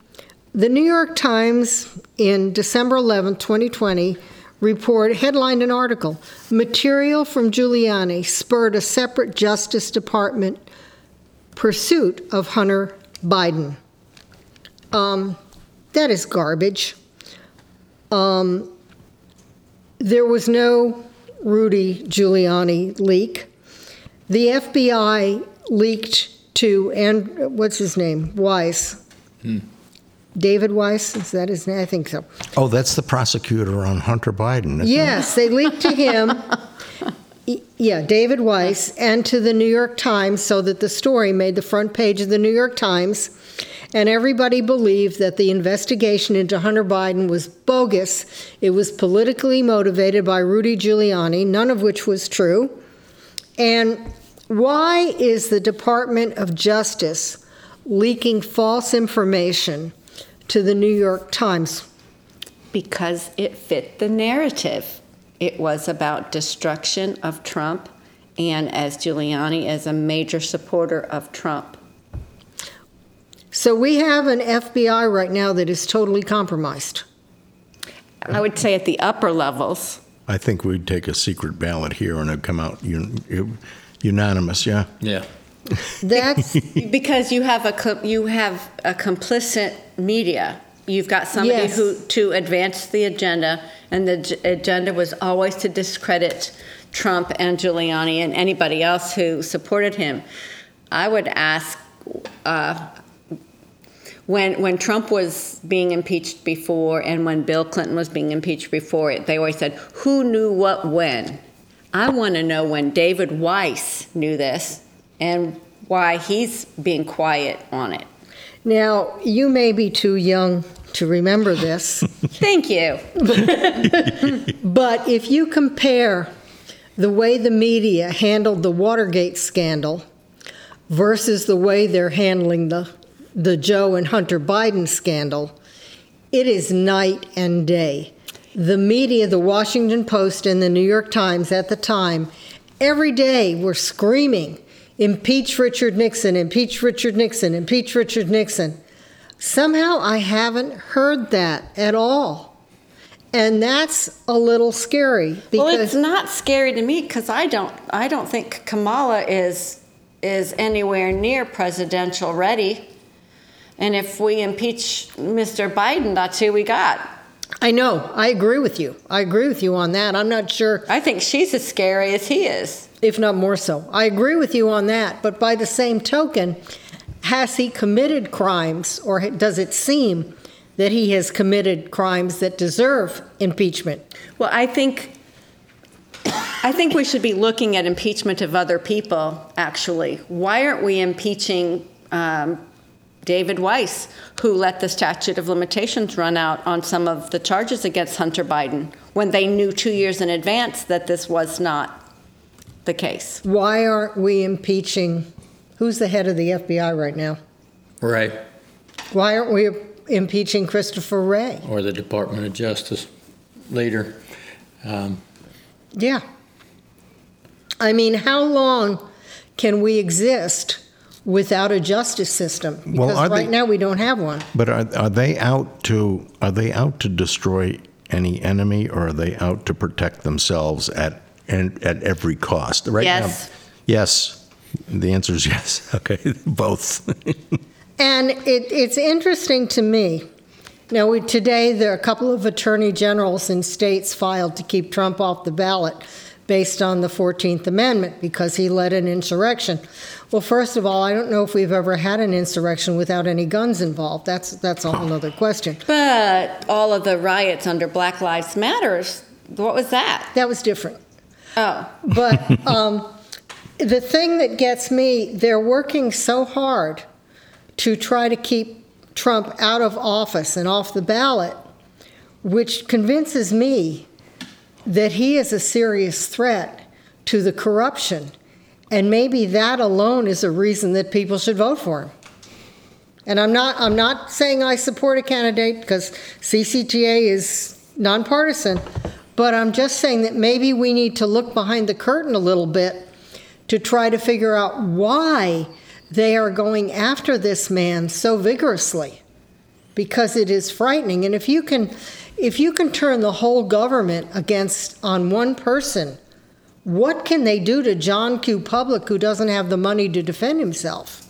Speaker 2: The New York Times in December eleventh, twenty twenty, report headlined an article, "Material from Giuliani spurred a separate Justice Department pursuit of Hunter Biden." Um, that is garbage. Um, there was no Rudy Giuliani leak. The F B I leaked to, and what's his name? Weiss. Hmm. David Weiss, is that his name? I think so.
Speaker 1: Oh, that's the prosecutor on Hunter Biden, isn't
Speaker 2: Yes,
Speaker 1: it?
Speaker 2: they leaked to him. Yeah, David Weiss, and to the New York Times, so that the story made the front page of the New York Times, and everybody believed that the investigation into Hunter Biden was bogus. It was politically motivated by Rudy Giuliani, none of which was true. And why is the Department of Justice leaking false information to the New York Times?
Speaker 3: Because it fit the narrative. It was about destruction of Trump, and as Giuliani is a major supporter of Trump.
Speaker 2: So we have an F B I right now that is totally compromised.
Speaker 3: I would say at the upper levels.
Speaker 1: I think we'd take a secret ballot here and it'd come out un- unanimous, yeah?
Speaker 4: Yeah.
Speaker 2: That's
Speaker 3: because you have a you have a complicit media. You've got somebody
Speaker 2: Yes.
Speaker 3: who to advance the agenda, and the ag- agenda was always to discredit Trump and Giuliani and anybody else who supported him. I would ask, uh, when when Trump was being impeached before, and when Bill Clinton was being impeached before, they always said, "Who knew what when?" I want to know when David Weiss knew this, and why he's being quiet on it.
Speaker 2: now, you may be too young to remember this,
Speaker 3: Thank you.
Speaker 2: but if you compare the way the media handled the Watergate scandal versus the way they're handling the the Joe and Hunter Biden scandal, it is night and day. The media, the Washington Post and the New York Times at the time, every day were screaming, "Impeach Richard Nixon, impeach Richard Nixon, impeach Richard Nixon." Somehow I haven't heard that at all. And that's a little scary.
Speaker 3: Well, it's
Speaker 2: because
Speaker 3: not scary to me because I don't. I don't think Kamala is is anywhere near presidential ready. And if we impeach Mister Biden, that's who we got.
Speaker 2: I know, I agree with you. I agree with you on that. I'm not sure,
Speaker 3: I think she's as scary as he is.
Speaker 2: if not more so. I agree with you on that. But by the same token, has he committed crimes, or does it seem that he has committed crimes that deserve impeachment?
Speaker 3: Well, I think I think we should be looking at impeachment of other people, actually. Why aren't we impeaching um, David Weiss, who let the statute of limitations run out on some of the charges against Hunter Biden when they knew two years in advance that this was not the case?
Speaker 2: Why aren't we impeaching, who's the head of the F B I right now?
Speaker 4: Right.
Speaker 2: Why aren't we impeaching Christopher Wray?
Speaker 4: Or the Department of Justice leader. Um,
Speaker 2: Yeah. I mean, how long can we exist without a justice system? Because
Speaker 1: Well, are
Speaker 2: right
Speaker 1: they-
Speaker 2: now we don't have one.
Speaker 1: But are, are they out to are they out to destroy any enemy, or are they out to protect themselves at and at every cost? Right
Speaker 3: Yes.
Speaker 1: now, yes. The answer is yes. Okay, both.
Speaker 2: And it, it's interesting to me. Now, we, today there are a couple of attorney generals in states filed to keep Trump off the ballot based on the fourteenth Amendment because he led an insurrection. Well, first of all, I don't know if we've ever had an insurrection without any guns involved. That's that's a whole other question.
Speaker 3: But all of the riots under Black Lives Matters, what was that?
Speaker 2: That was different.
Speaker 3: Oh,
Speaker 2: But um, the thing that gets me, they're working so hard to try to keep Trump out of office and off the ballot, which convinces me that he is a serious threat to the corruption. And maybe that alone is a reason that people should vote for him. And I'm not I'm not saying I support a candidate because C C T A is nonpartisan, but I'm just saying that maybe we need to look behind the curtain a little bit to try to figure out why they are going after this man so vigorously. because it is frightening. And if you can, if you can turn the whole government against on one person, what can they do to John Q. Public, who doesn't have the money to defend himself?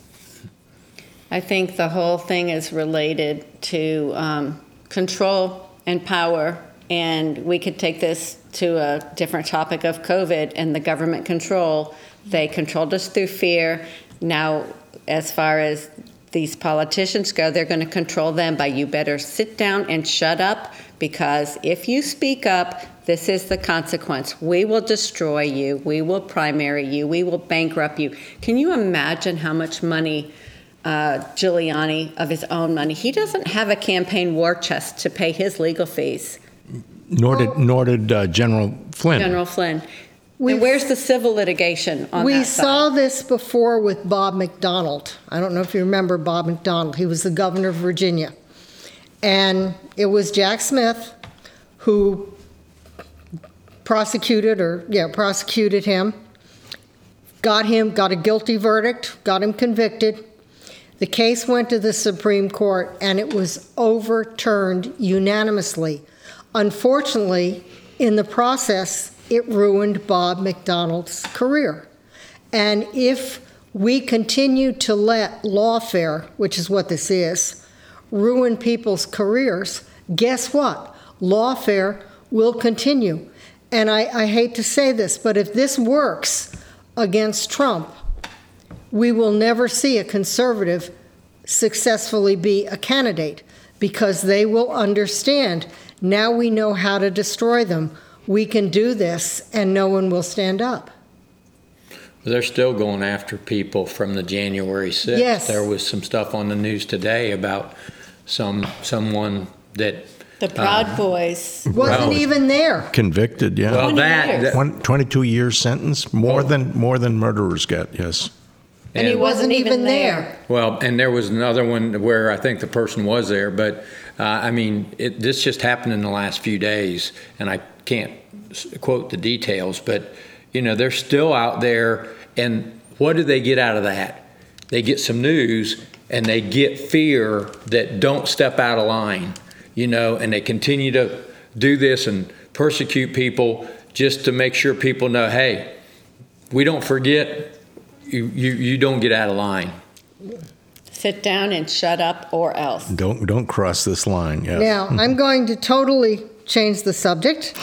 Speaker 3: I think the whole thing is related to um, control and power, and we could take this to a different topic of COVID and the government control. They controlled us through fear. Now, as far as these politicians go, they're going to control them by, you better sit down and shut up, because if you speak up, this is the consequence. We will destroy you. We will primary you. We will bankrupt you. Can you imagine how much money uh, Giuliani, of his own money, he doesn't have a campaign war chest to pay his legal fees.
Speaker 1: Nor did, nor did uh, General Flynn.
Speaker 3: General Flynn.
Speaker 2: We've-
Speaker 3: And where's the civil litigation on
Speaker 2: We
Speaker 3: that
Speaker 2: saw
Speaker 3: side?
Speaker 2: this before with Bob McDonnell. I don't know if you remember Bob McDonnell. He was the governor of Virginia. And it was Jack Smith who prosecuted or, yeah, prosecuted him, got him, got a guilty verdict, got him convicted. The case went to the Supreme Court, and it was overturned unanimously. Unfortunately, in the process, it ruined Bob McDonnell's career. And if we continue to let lawfare, which is what this is, ruin people's careers, guess what? Lawfare will continue. And I, I hate to say this, but if this works against Trump, we will never see a conservative successfully be a candidate, because they will understand, now we know how to destroy them. We can do this, and no one will stand up.
Speaker 4: They're still going after people from the January sixth.
Speaker 2: Yes.
Speaker 4: There was some stuff on the news today about some someone that
Speaker 3: The Proud Boys.
Speaker 2: Wasn't
Speaker 4: Well-
Speaker 2: even there.
Speaker 1: Convicted, yeah.
Speaker 4: well
Speaker 3: twenty
Speaker 4: that,
Speaker 3: years.
Speaker 4: that
Speaker 1: One, twenty-two year sentence, more
Speaker 4: Oh.
Speaker 1: than more than murderers get, yes.
Speaker 2: And he wasn't even there.
Speaker 4: Well, and there was another one where I think the person was there, but uh, I mean, it, this just happened in the last few days, and I can't s- quote the details, but you know, they're still out there, and what do they get out of that? They get some news, and they get fear that don't step out of line, you know, and they continue to do this and persecute people just to make sure people know, hey, we don't forget. You, you, you don't get out of line.
Speaker 3: Sit down and shut up, or else.
Speaker 1: Don't don't cross this line, yeah.
Speaker 2: Now, I'm going to totally change the subject.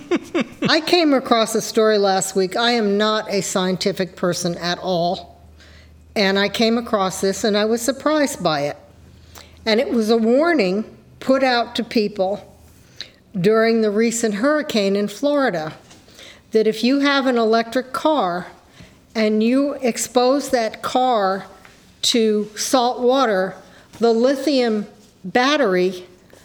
Speaker 2: I came across a story last week. I am not a scientific person at all. And I came across this, and I was surprised by it. And it was a warning put out to people during the recent hurricane in Florida that if you have an electric car and you expose that car to salt water, the lithium battery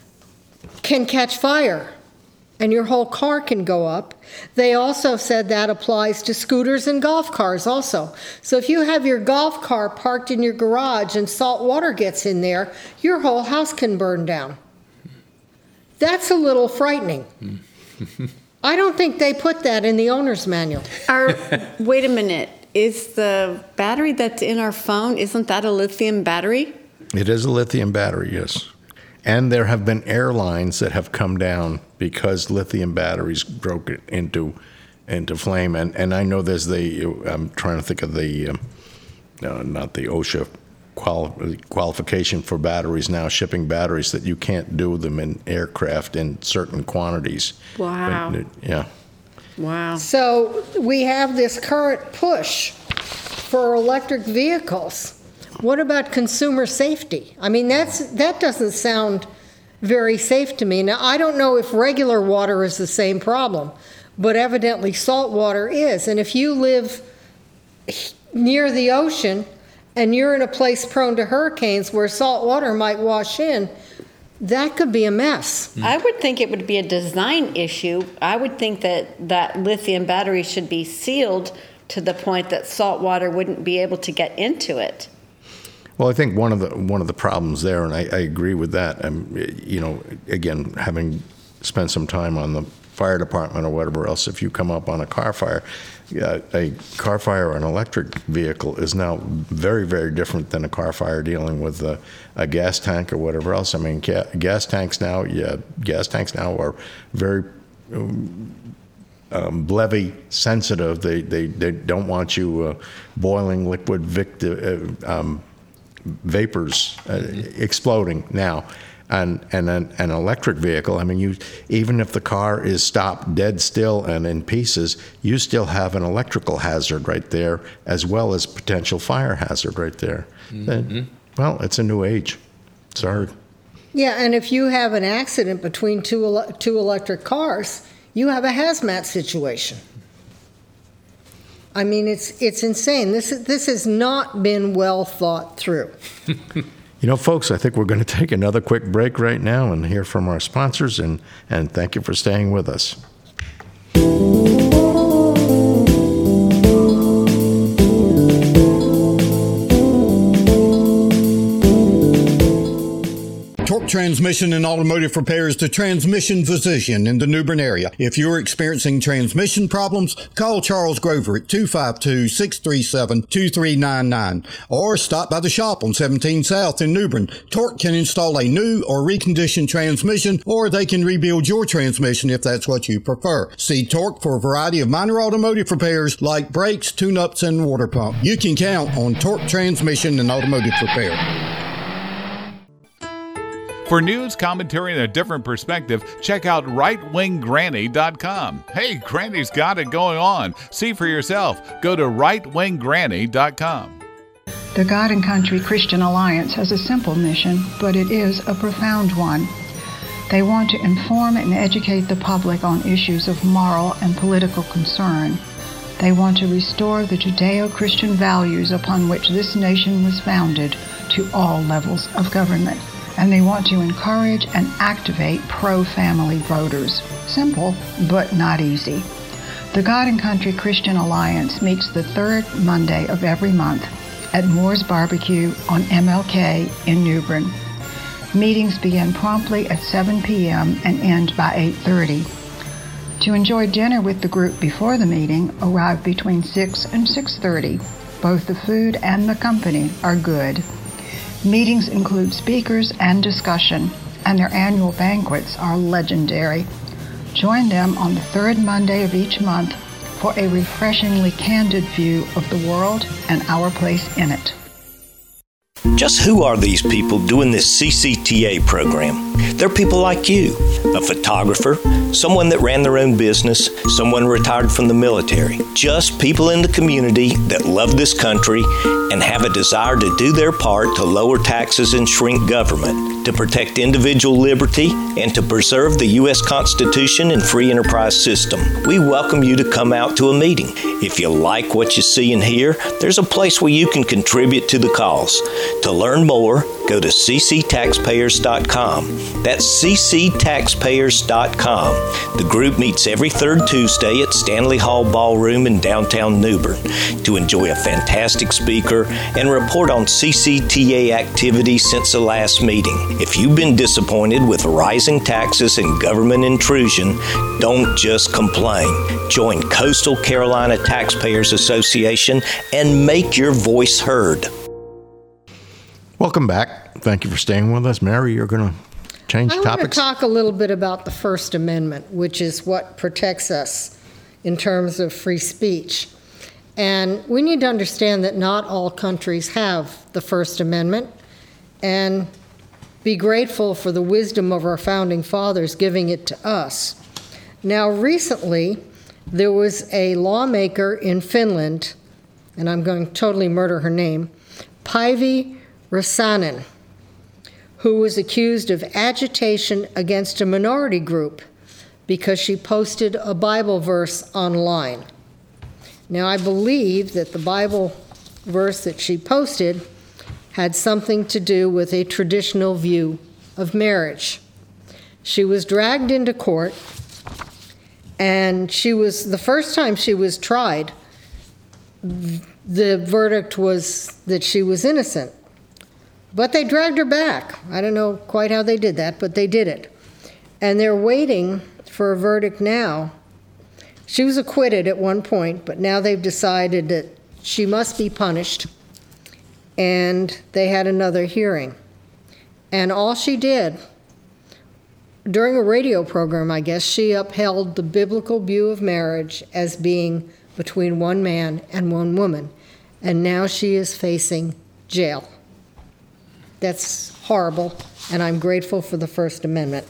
Speaker 2: can catch fire and your whole car can go up. They also said that applies to scooters and golf cars also. So if you have your golf car parked in your garage and salt water gets in there, your whole house can burn down. That's a little frightening. I don't think they put that in the owner's manual.
Speaker 3: Our, wait a minute. Is the battery that's in our phone, isn't that a lithium battery?
Speaker 1: It is a lithium battery, yes. And there have been airlines that have come down because lithium batteries broke it into into flame. And and I know there's the, I'm trying to think of the, um, no, not the OSHA quali- qualification for batteries now, shipping batteries, that you can't do them in aircraft in certain quantities.
Speaker 3: Wow.
Speaker 1: But, yeah.
Speaker 3: Wow.
Speaker 2: So we have this current push for electric vehicles. What about consumer safety? I mean, that's that doesn't sound very safe to me. Now, I don't know if regular water is the same problem, but evidently salt water is. And if you live near the ocean and you're in a place prone to hurricanes where salt water might wash in, that could be a mess.
Speaker 3: I would think it would be a design issue. I would think that that lithium battery should be sealed to the point that salt water wouldn't be able to get into it.
Speaker 1: Well, I think one of the one of the problems there, and I, I agree with that. Um, you know, again, having spent some time on the fire department or whatever else, if you come up on a car fire, uh, a car fire or an electric vehicle is now very, very different than a car fire dealing with a, a gas tank or whatever else. I mean, ga- gas tanks now, yeah, gas tanks now are very um, um, levy sensitive. They, they they don't want you uh, boiling liquid vic- uh, um, vapors uh, exploding now. And, and an, an electric vehicle, I mean, you even if the car is stopped dead still and in pieces, you still have an electrical hazard right there, as well as potential fire hazard right there. Mm-hmm. And, well, it's a new age. Sorry.
Speaker 2: Yeah, and if you have an accident between two ele- two electric cars, you have a hazmat situation. I mean, it's it's insane. This is, this has not been well thought through.
Speaker 1: You know, folks, I think we're going to take another quick break right now and hear from our sponsors, and, and thank you for staying with us.
Speaker 5: Torque Transmission and Automotive Repairs to Transmission Physician in the New Bern area. If you're experiencing transmission problems, call Charles Grover at two five two, six three seven, two three nine nine or stop by the shop on seventeen South in New Bern. Torque can install a new or reconditioned transmission, or they can rebuild your transmission if that's what you prefer. See Torque for a variety of minor automotive repairs like brakes, tune-ups, and water pump. You can count on Torque Transmission and Automotive Repair.
Speaker 7: For news, commentary, and a different perspective, check out right wing granny dot com. Hey, Granny's got it going on. See for yourself. Go to right wing granny dot com.
Speaker 8: The God and Country Christian Alliance has a simple mission, but it is a profound one. They want to inform and educate the public on issues of moral and political concern. They want to restore the Judeo-Christian values upon which this nation was founded to all levels of government. And they want to encourage and activate pro-family voters. Simple, but not easy. The God and Country Christian Alliance meets the third Monday of every month at Moore's Barbecue on M L K in New Bern. Meetings begin promptly at seven p.m. and end by eight thirty. To enjoy dinner with the group before the meeting, arrive between six and six thirty. Both the food and the company are good. Meetings include speakers and discussion, and their annual banquets are legendary. Join them on the third Monday of each month for a refreshingly candid view of the world and our place in it.
Speaker 9: Just who are these people doing this C C T A program? They're people like you, a photographer, someone that ran their own business, someone retired from the military. Just people in the community that love this country and have a desire to do their part to lower taxes and shrink government, to protect individual liberty, and to preserve the U S Constitution and free enterprise system. We welcome you to come out to a meeting. If you like what you see and hear, there's a place where you can contribute to the cause. To learn more, go to c c taxpayers dot com. That's c c taxpayers dot com. The group meets every third Tuesday at Stanley Hall Ballroom in downtown New Bern to enjoy a fantastic speaker and report on C C T A activities since the last meeting. If you've been disappointed with rising taxes and government intrusion, don't just complain. Join Coastal Carolina Taxpayers Association and make your voice heard.
Speaker 1: Welcome back. Thank you for staying with us. Mary, you're going to change
Speaker 2: I
Speaker 1: topics?
Speaker 2: I want to talk a little bit about the First Amendment, which is what protects us in terms of free speech. And we need to understand that not all countries have the First Amendment, and be grateful for the wisdom of our founding fathers giving it to us. Now, recently, there was a lawmaker in Finland, and I'm going to totally murder her name, Päivi Räsänen, who was accused of agitation against a minority group because she posted a Bible verse online. Now, I believe that the Bible verse that she posted had something to do with a traditional view of marriage. She was dragged into court, and she was, the first time she was tried, the verdict was that she was innocent. But they dragged her back. I don't know quite how they did that, but they did it. and they're waiting for a verdict now. She was acquitted at one point, but now they've decided that she must be punished, and they had another hearing. And all she did, during a radio program, I guess, she upheld the biblical view of marriage as being between one man and one woman, and now she is facing jail. That's horrible, and I'm grateful for the First Amendment.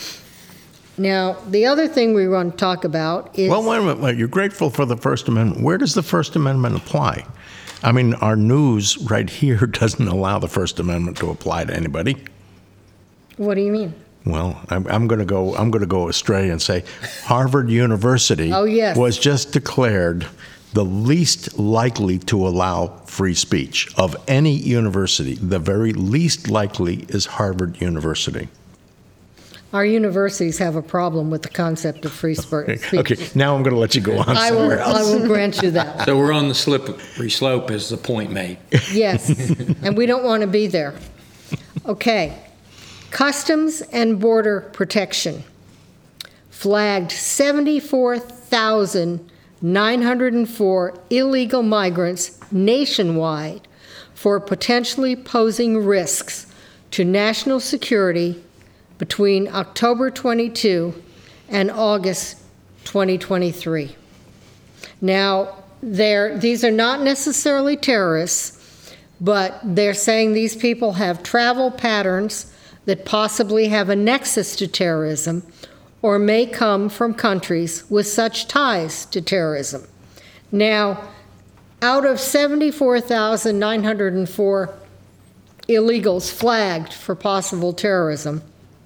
Speaker 2: Now, the other thing we want to talk about is...
Speaker 1: Well, wait a minute. Wait, you're grateful for the First Amendment. Where does the First Amendment apply? I mean, our news right here doesn't allow the First Amendment to apply to anybody.
Speaker 2: What do you mean?
Speaker 1: Well, I'm, I'm going to go. I'm going to go astray and say, Harvard University
Speaker 2: oh, yes.
Speaker 1: was just declared the least likely to allow free speech of any university. The very least likely is Harvard University.
Speaker 2: Our universities have a problem with the concept of free speech.
Speaker 1: Okay, now I'm going to let you go on
Speaker 2: I
Speaker 1: somewhere
Speaker 2: will,
Speaker 1: else.
Speaker 2: I will grant you that.
Speaker 4: So we're on the slippery slope, is the point made.
Speaker 2: Yes, and we don't want to be there. Okay, Customs and Border Protection flagged seventy-four thousand nine hundred four illegal migrants nationwide for potentially posing risks to national security between October twenty-second and August twenty twenty-three. Now, they're, these are not necessarily terrorists, but they're saying these people have travel patterns that possibly have a nexus to terrorism or may come from countries with such ties to terrorism. Now, out of seventy-four thousand nine hundred four illegals flagged for possible terrorism,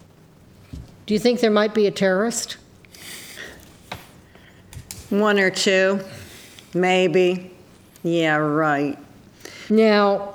Speaker 2: do you think there might be a terrorist?
Speaker 3: One or two, maybe. Yeah, right.
Speaker 2: Now,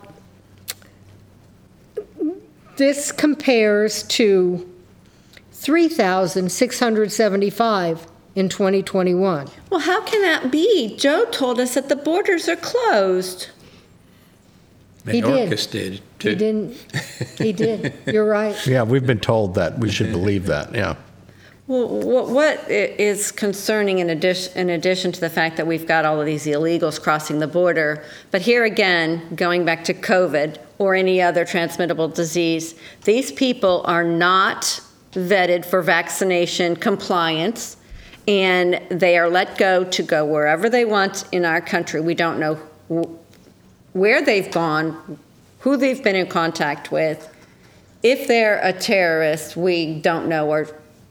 Speaker 2: this compares to three thousand six hundred seventy-five in twenty twenty-one.
Speaker 3: Well, how can that be? Joe told us that the borders are closed.
Speaker 2: He did.
Speaker 4: Mayorkas did, too.
Speaker 2: He didn't. He did. You're right.
Speaker 1: Yeah, we've been told that. We should believe that, yeah.
Speaker 3: Well, what what i- is concerning in addition, in addition to the fact that we've got all of these illegals crossing the border, but here again, going back to COVID or any other transmittable disease, these people are not vetted for vaccination compliance, and they are let go to go wherever they want in our country. We don't know wh- where they've gone, who they've been in contact with. If they're a terrorist, we don't know. Or,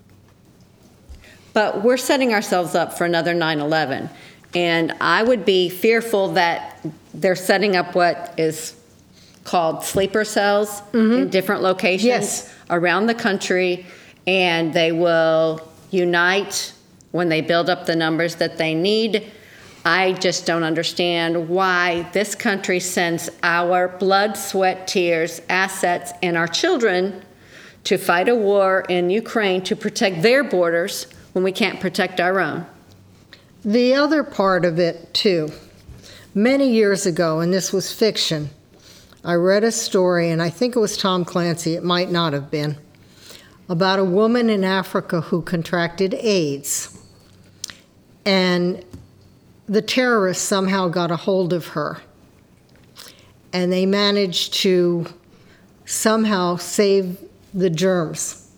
Speaker 3: but we're setting ourselves up for another nine eleven. And I would be fearful that they're setting up what is called sleeper cells mm-hmm. in different locations
Speaker 2: yes.
Speaker 3: around the country, and they will unite when they build up the numbers that they need. I just don't understand why this country sends our blood, sweat, tears, assets, and our children to fight a war in Ukraine to protect their borders when we can't protect our own.
Speaker 2: The other part of it, too, many years ago, and this was fiction, I read a story, and I think it was Tom Clancy, it might not have been, about a woman in Africa who contracted AIDS. And the terrorists somehow got a hold of her, and they managed to somehow save the germs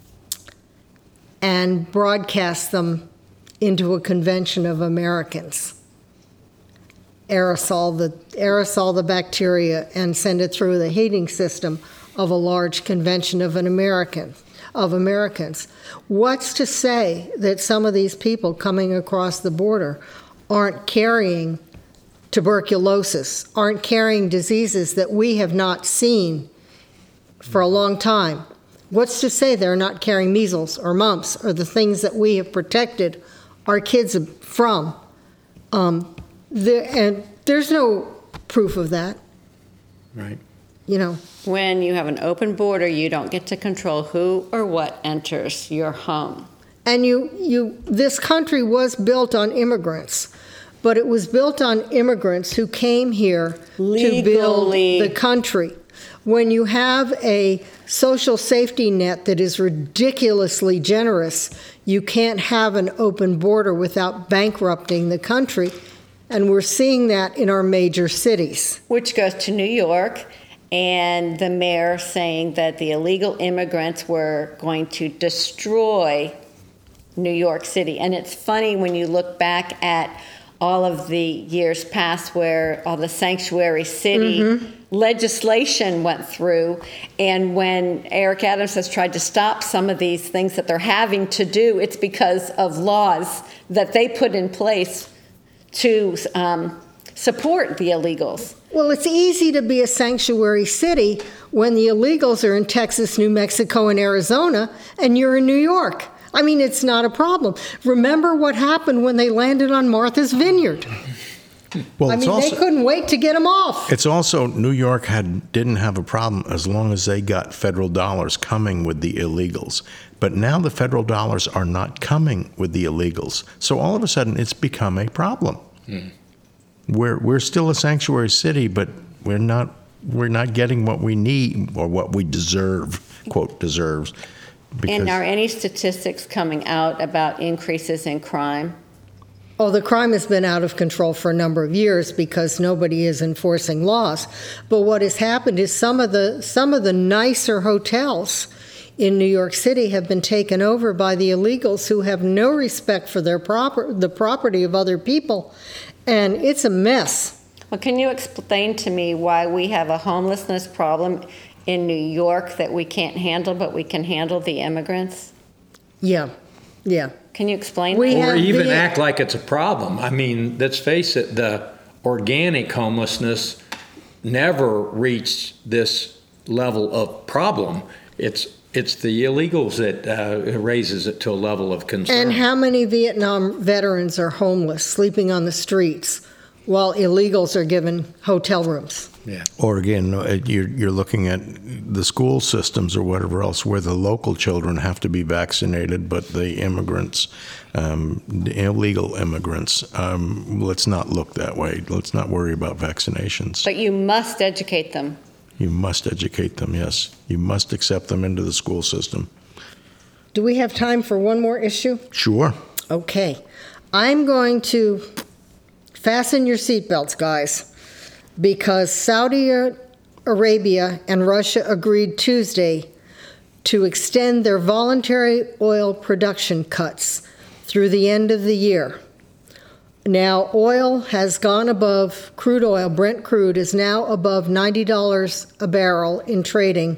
Speaker 2: and broadcast them into a convention of Americans, aerosol the aerosol the bacteria and send it through the heating system of a large convention of an American of Americans. What's to say that some of these people coming across the border aren't carrying tuberculosis, aren't carrying diseases that we have not seen for a long time? What's to say they're not carrying measles or mumps or the things that we have protected our kids from? Um, there, and there's no proof of that.
Speaker 4: Right.
Speaker 2: You know.
Speaker 3: When you have an open border, you don't get to control who or what enters your home.
Speaker 2: And you, you, this country was built on immigrants, but it was built on immigrants who came here
Speaker 3: Legally.
Speaker 2: to build the country. When you have a social safety net that is ridiculously generous, you can't have an open border without bankrupting the country. And we're seeing that in our major cities.
Speaker 3: Which goes to New York, and the mayor saying that the illegal immigrants were going to destroy New York City. And it's funny when you look back at all of the years past where all the sanctuary city mm-hmm. legislation went through, and when Eric Adams has tried to stop some of these things that they're having to do, it's because of laws that they put in place to um, support the illegals.
Speaker 2: Well, it's easy to be a sanctuary city when the illegals are in Texas, New Mexico, and Arizona, and you're in New York. I mean, it's not a problem. Remember what happened when they landed on Martha's Vineyard.
Speaker 1: Well,
Speaker 2: I mean, also, they couldn't wait to get them off.
Speaker 1: It's also, New York had didn't have a problem as long as they got federal dollars coming with the illegals. But now the federal dollars are not coming with the illegals. So all of a sudden, it's become a problem. Hmm. We're we're still a sanctuary city, but we're not we're not getting what we need or what we deserve, quote, deserves.
Speaker 3: And are any statistics coming out about increases in crime?
Speaker 2: Oh, the crime has been out of control for a number of years because nobody is enforcing laws. But what has happened is some of the some of the nicer hotels in New York City have been taken over by the illegals who have no respect for their proper the property of other people, and it's a mess.
Speaker 3: Well, can you explain to me why we have a homelessness problem in New York that we can't handle, but we can handle the immigrants?
Speaker 2: Yeah, yeah.
Speaker 3: Can you explain
Speaker 4: we
Speaker 3: that?
Speaker 4: Or even
Speaker 2: the,
Speaker 4: act like it's a problem. I mean, let's face it, the organic homelessness never reached this level of problem. It's it's the illegals that uh, raises it to a level of concern.
Speaker 2: And how many Vietnam veterans are homeless, sleeping on the streets, while illegals are given hotel rooms?
Speaker 4: Yeah.
Speaker 1: Or again, you're, you're looking at the school systems or whatever else where the local children have to be vaccinated, but the immigrants, um, the illegal immigrants, um, let's not look that way. Let's not worry about vaccinations.
Speaker 3: But you must educate them.
Speaker 1: You must educate them, yes. You must accept them into the school system.
Speaker 2: Do we have time for one more issue?
Speaker 1: Sure.
Speaker 2: Okay. I'm going to fasten your seatbelts, guys. Because Saudi Arabia and Russia agreed Tuesday to extend their voluntary oil production cuts through the end of the year. Now, oil has gone above, crude oil, Brent crude, is now above ninety dollars a barrel in trading,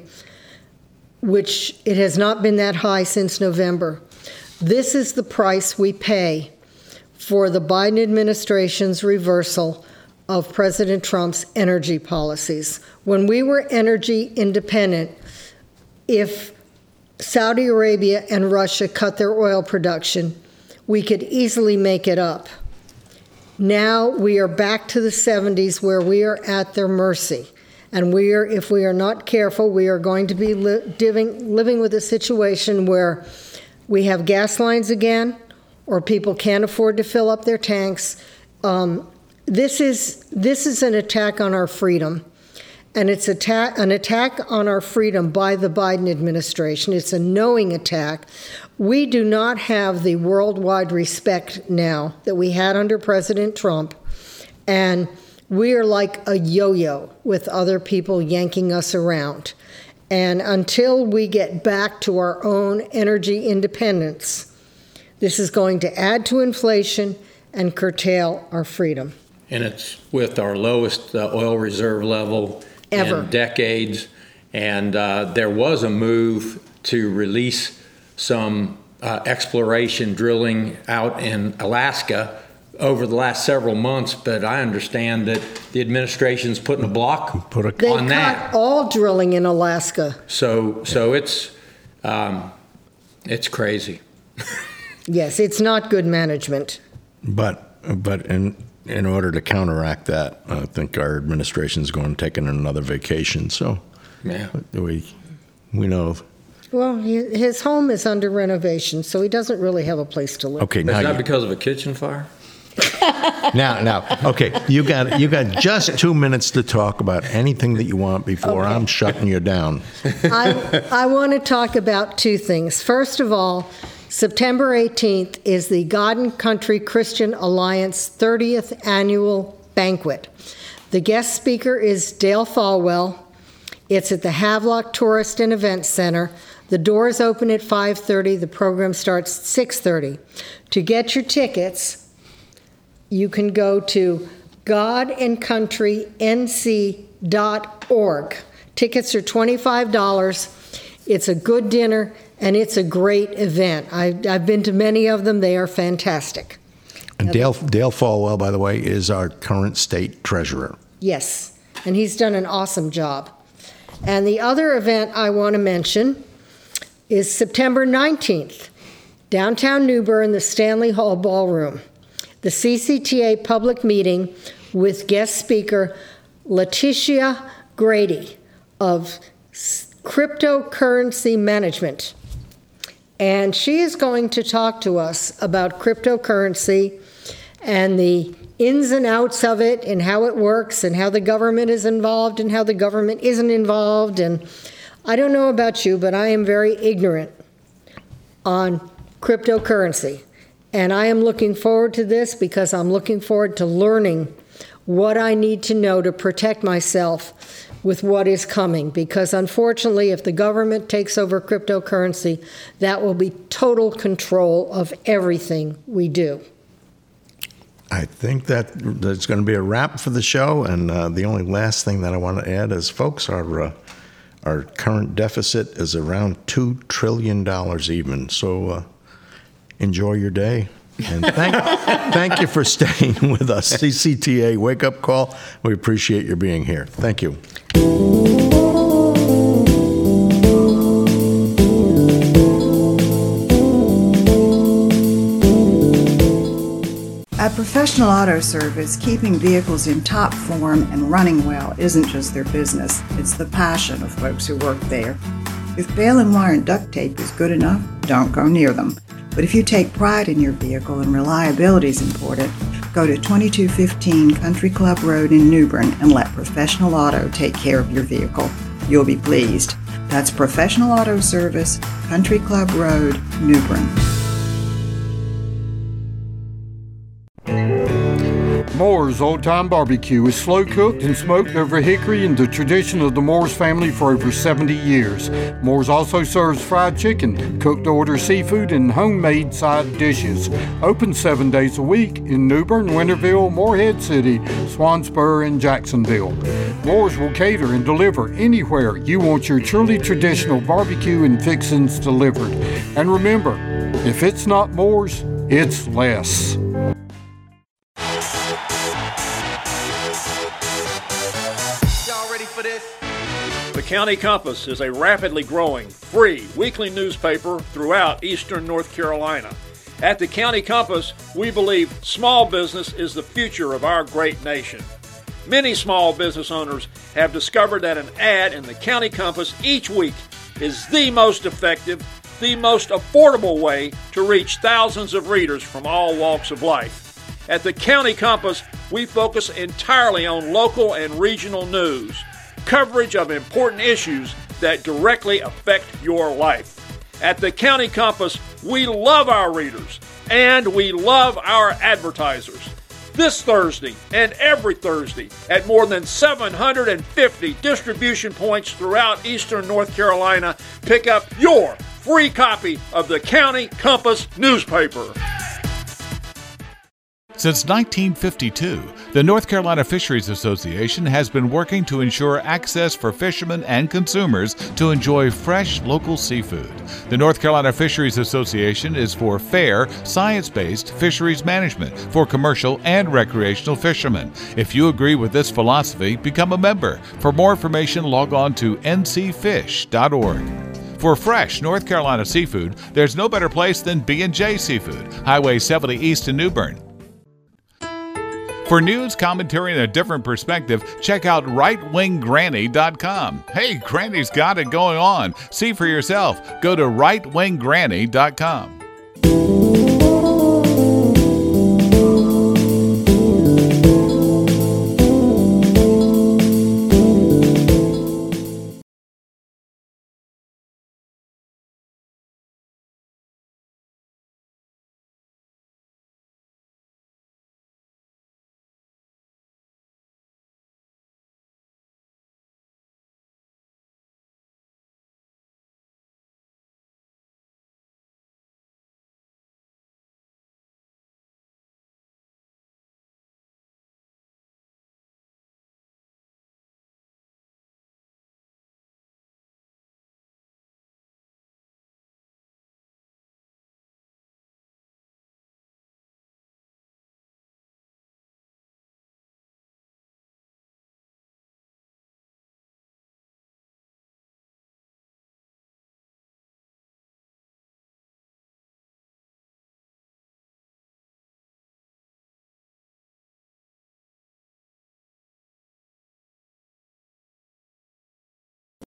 Speaker 2: which it has not been that high since November. This is the price we pay for the Biden administration's reversal of President Trump's energy policies. When we were energy independent, if Saudi Arabia and Russia cut their oil production, we could easily make it up. Now we are back to the seventies where we are at their mercy. And we are, if we are not careful, we are going to be li- living, living with a situation where we have gas lines again, or people can't afford to fill up their tanks. Um, This is this is an attack on our freedom, and it's attack, an attack on our freedom by the Biden administration. It's a knowing attack. We do not have the worldwide respect now that we had under President Trump, and we are like a yo-yo with other people yanking us around. And until we get back to our own energy independence, this is going to add to inflation and curtail our freedom.
Speaker 4: And it's with our lowest uh, oil reserve level
Speaker 2: Ever.
Speaker 4: in decades. And uh, there was a move to release some uh, exploration drilling out in Alaska over the last several months. But I understand that the administration's putting a block
Speaker 1: Put a,
Speaker 2: They
Speaker 4: on
Speaker 2: cut
Speaker 4: that.
Speaker 2: all drilling in Alaska.
Speaker 4: So, so it's um, it's crazy.
Speaker 2: Yes, it's not good management.
Speaker 1: But but in in order to counteract that, I think our administration is going to take another vacation. So
Speaker 4: Yeah.
Speaker 1: we we know.
Speaker 2: Well, he, his home is under renovation, so he doesn't really have a place to live.
Speaker 1: Okay,
Speaker 4: Is
Speaker 1: now
Speaker 4: that
Speaker 1: you,
Speaker 4: because of a kitchen fire?
Speaker 1: Now, now, okay, you got you got just two minutes to talk about anything that you want before
Speaker 2: Okay.
Speaker 1: I'm shutting you down.
Speaker 2: I, I want to talk about two things. First of all, September eighteenth is the God and Country Christian Alliance thirtieth Annual Banquet. The guest speaker is Dale Falwell. It's at the Havelock Tourist and Event Center. The doors open at five thirty. The program starts at six thirty. To get your tickets, you can go to god and country n c dot org. Tickets are twenty-five dollars. It's a good dinner, and it's a great event. I, I've been to many of them. They are fantastic.
Speaker 1: And Dale, Dale Falwell, by the way, is our current state treasurer.
Speaker 2: Yes, and he's done an awesome job. And the other event I want to mention is September nineteenth, downtown New Bern, the Stanley Hall Ballroom. The C C T A public meeting with guest speaker Letitia Grady of Cryptocurrency Management. And she is going to talk to us about cryptocurrency and the ins and outs of it and how it works and how the government is involved and how the government isn't involved. And I don't know about you, but I am very ignorant on cryptocurrency. And I am looking forward to this because I'm looking forward to learning what I need to know to protect myself with what is coming. Because unfortunately, if the government takes over cryptocurrency, that will be total control of everything we do.
Speaker 1: I think that that's going to be a wrap for the show. And uh, the only last thing that I want to add is, folks, our uh, our current deficit is around two trillion dollars even. So uh, enjoy your day. And thank, thank you for staying with us. C C T A Wake Up Call. We appreciate your being here. Thank you.
Speaker 8: At Professional Auto Service, keeping vehicles in top form and running well isn't just their business, it's the passion of folks who work there. If baling and wire and duct tape is good enough, don't go near them. But if you take pride in your vehicle and reliability is important, go to twenty-two fifteen Country Club Road in New Bern and let Professional Auto take care of your vehicle. You'll be pleased. That's Professional Auto Service, Country Club Road, New Bern.
Speaker 6: Moore's Old Time Barbecue is slow cooked and smoked over hickory in the tradition of the Moore's family for over seventy years. Moore's also serves fried chicken, cooked to order seafood, and homemade side dishes. Open seven days a week in New Bern, Winterville, Morehead City, Swansboro, and Jacksonville. Moore's will cater and deliver anywhere you want your truly traditional barbecue and fixings delivered. And remember, if it's not Moore's, it's less.
Speaker 10: The County Compass is a rapidly growing, free weekly newspaper throughout eastern North Carolina. At the County Compass, we believe small business is the future of our great nation. Many small business owners have discovered that an ad in the County Compass each week is the most effective, the most affordable way to reach thousands of readers from all walks of life. At the County Compass, we focus entirely on local and regional news, coverage of important issues that directly affect your life. At the County Compass, we love our readers and we love our advertisers. This Thursday and every Thursday at more than seven hundred fifty distribution points throughout eastern North Carolina, pick up your free copy of the County Compass newspaper.
Speaker 7: Since nineteen fifty-two, the North Carolina Fisheries Association has been working to ensure access for fishermen and consumers to enjoy fresh local seafood. The North Carolina Fisheries Association is for fair, science-based fisheries management for commercial and recreational fishermen. If you agree with this philosophy, become a member. For more information, log on to n c fish dot org. For fresh North Carolina seafood, there's no better place than B and J Seafood, Highway seventy East in New Bern. For news, commentary, and a different perspective, check out right wing granny dot com. Hey, Granny's got it going on. See for yourself. Go to right wing granny dot com.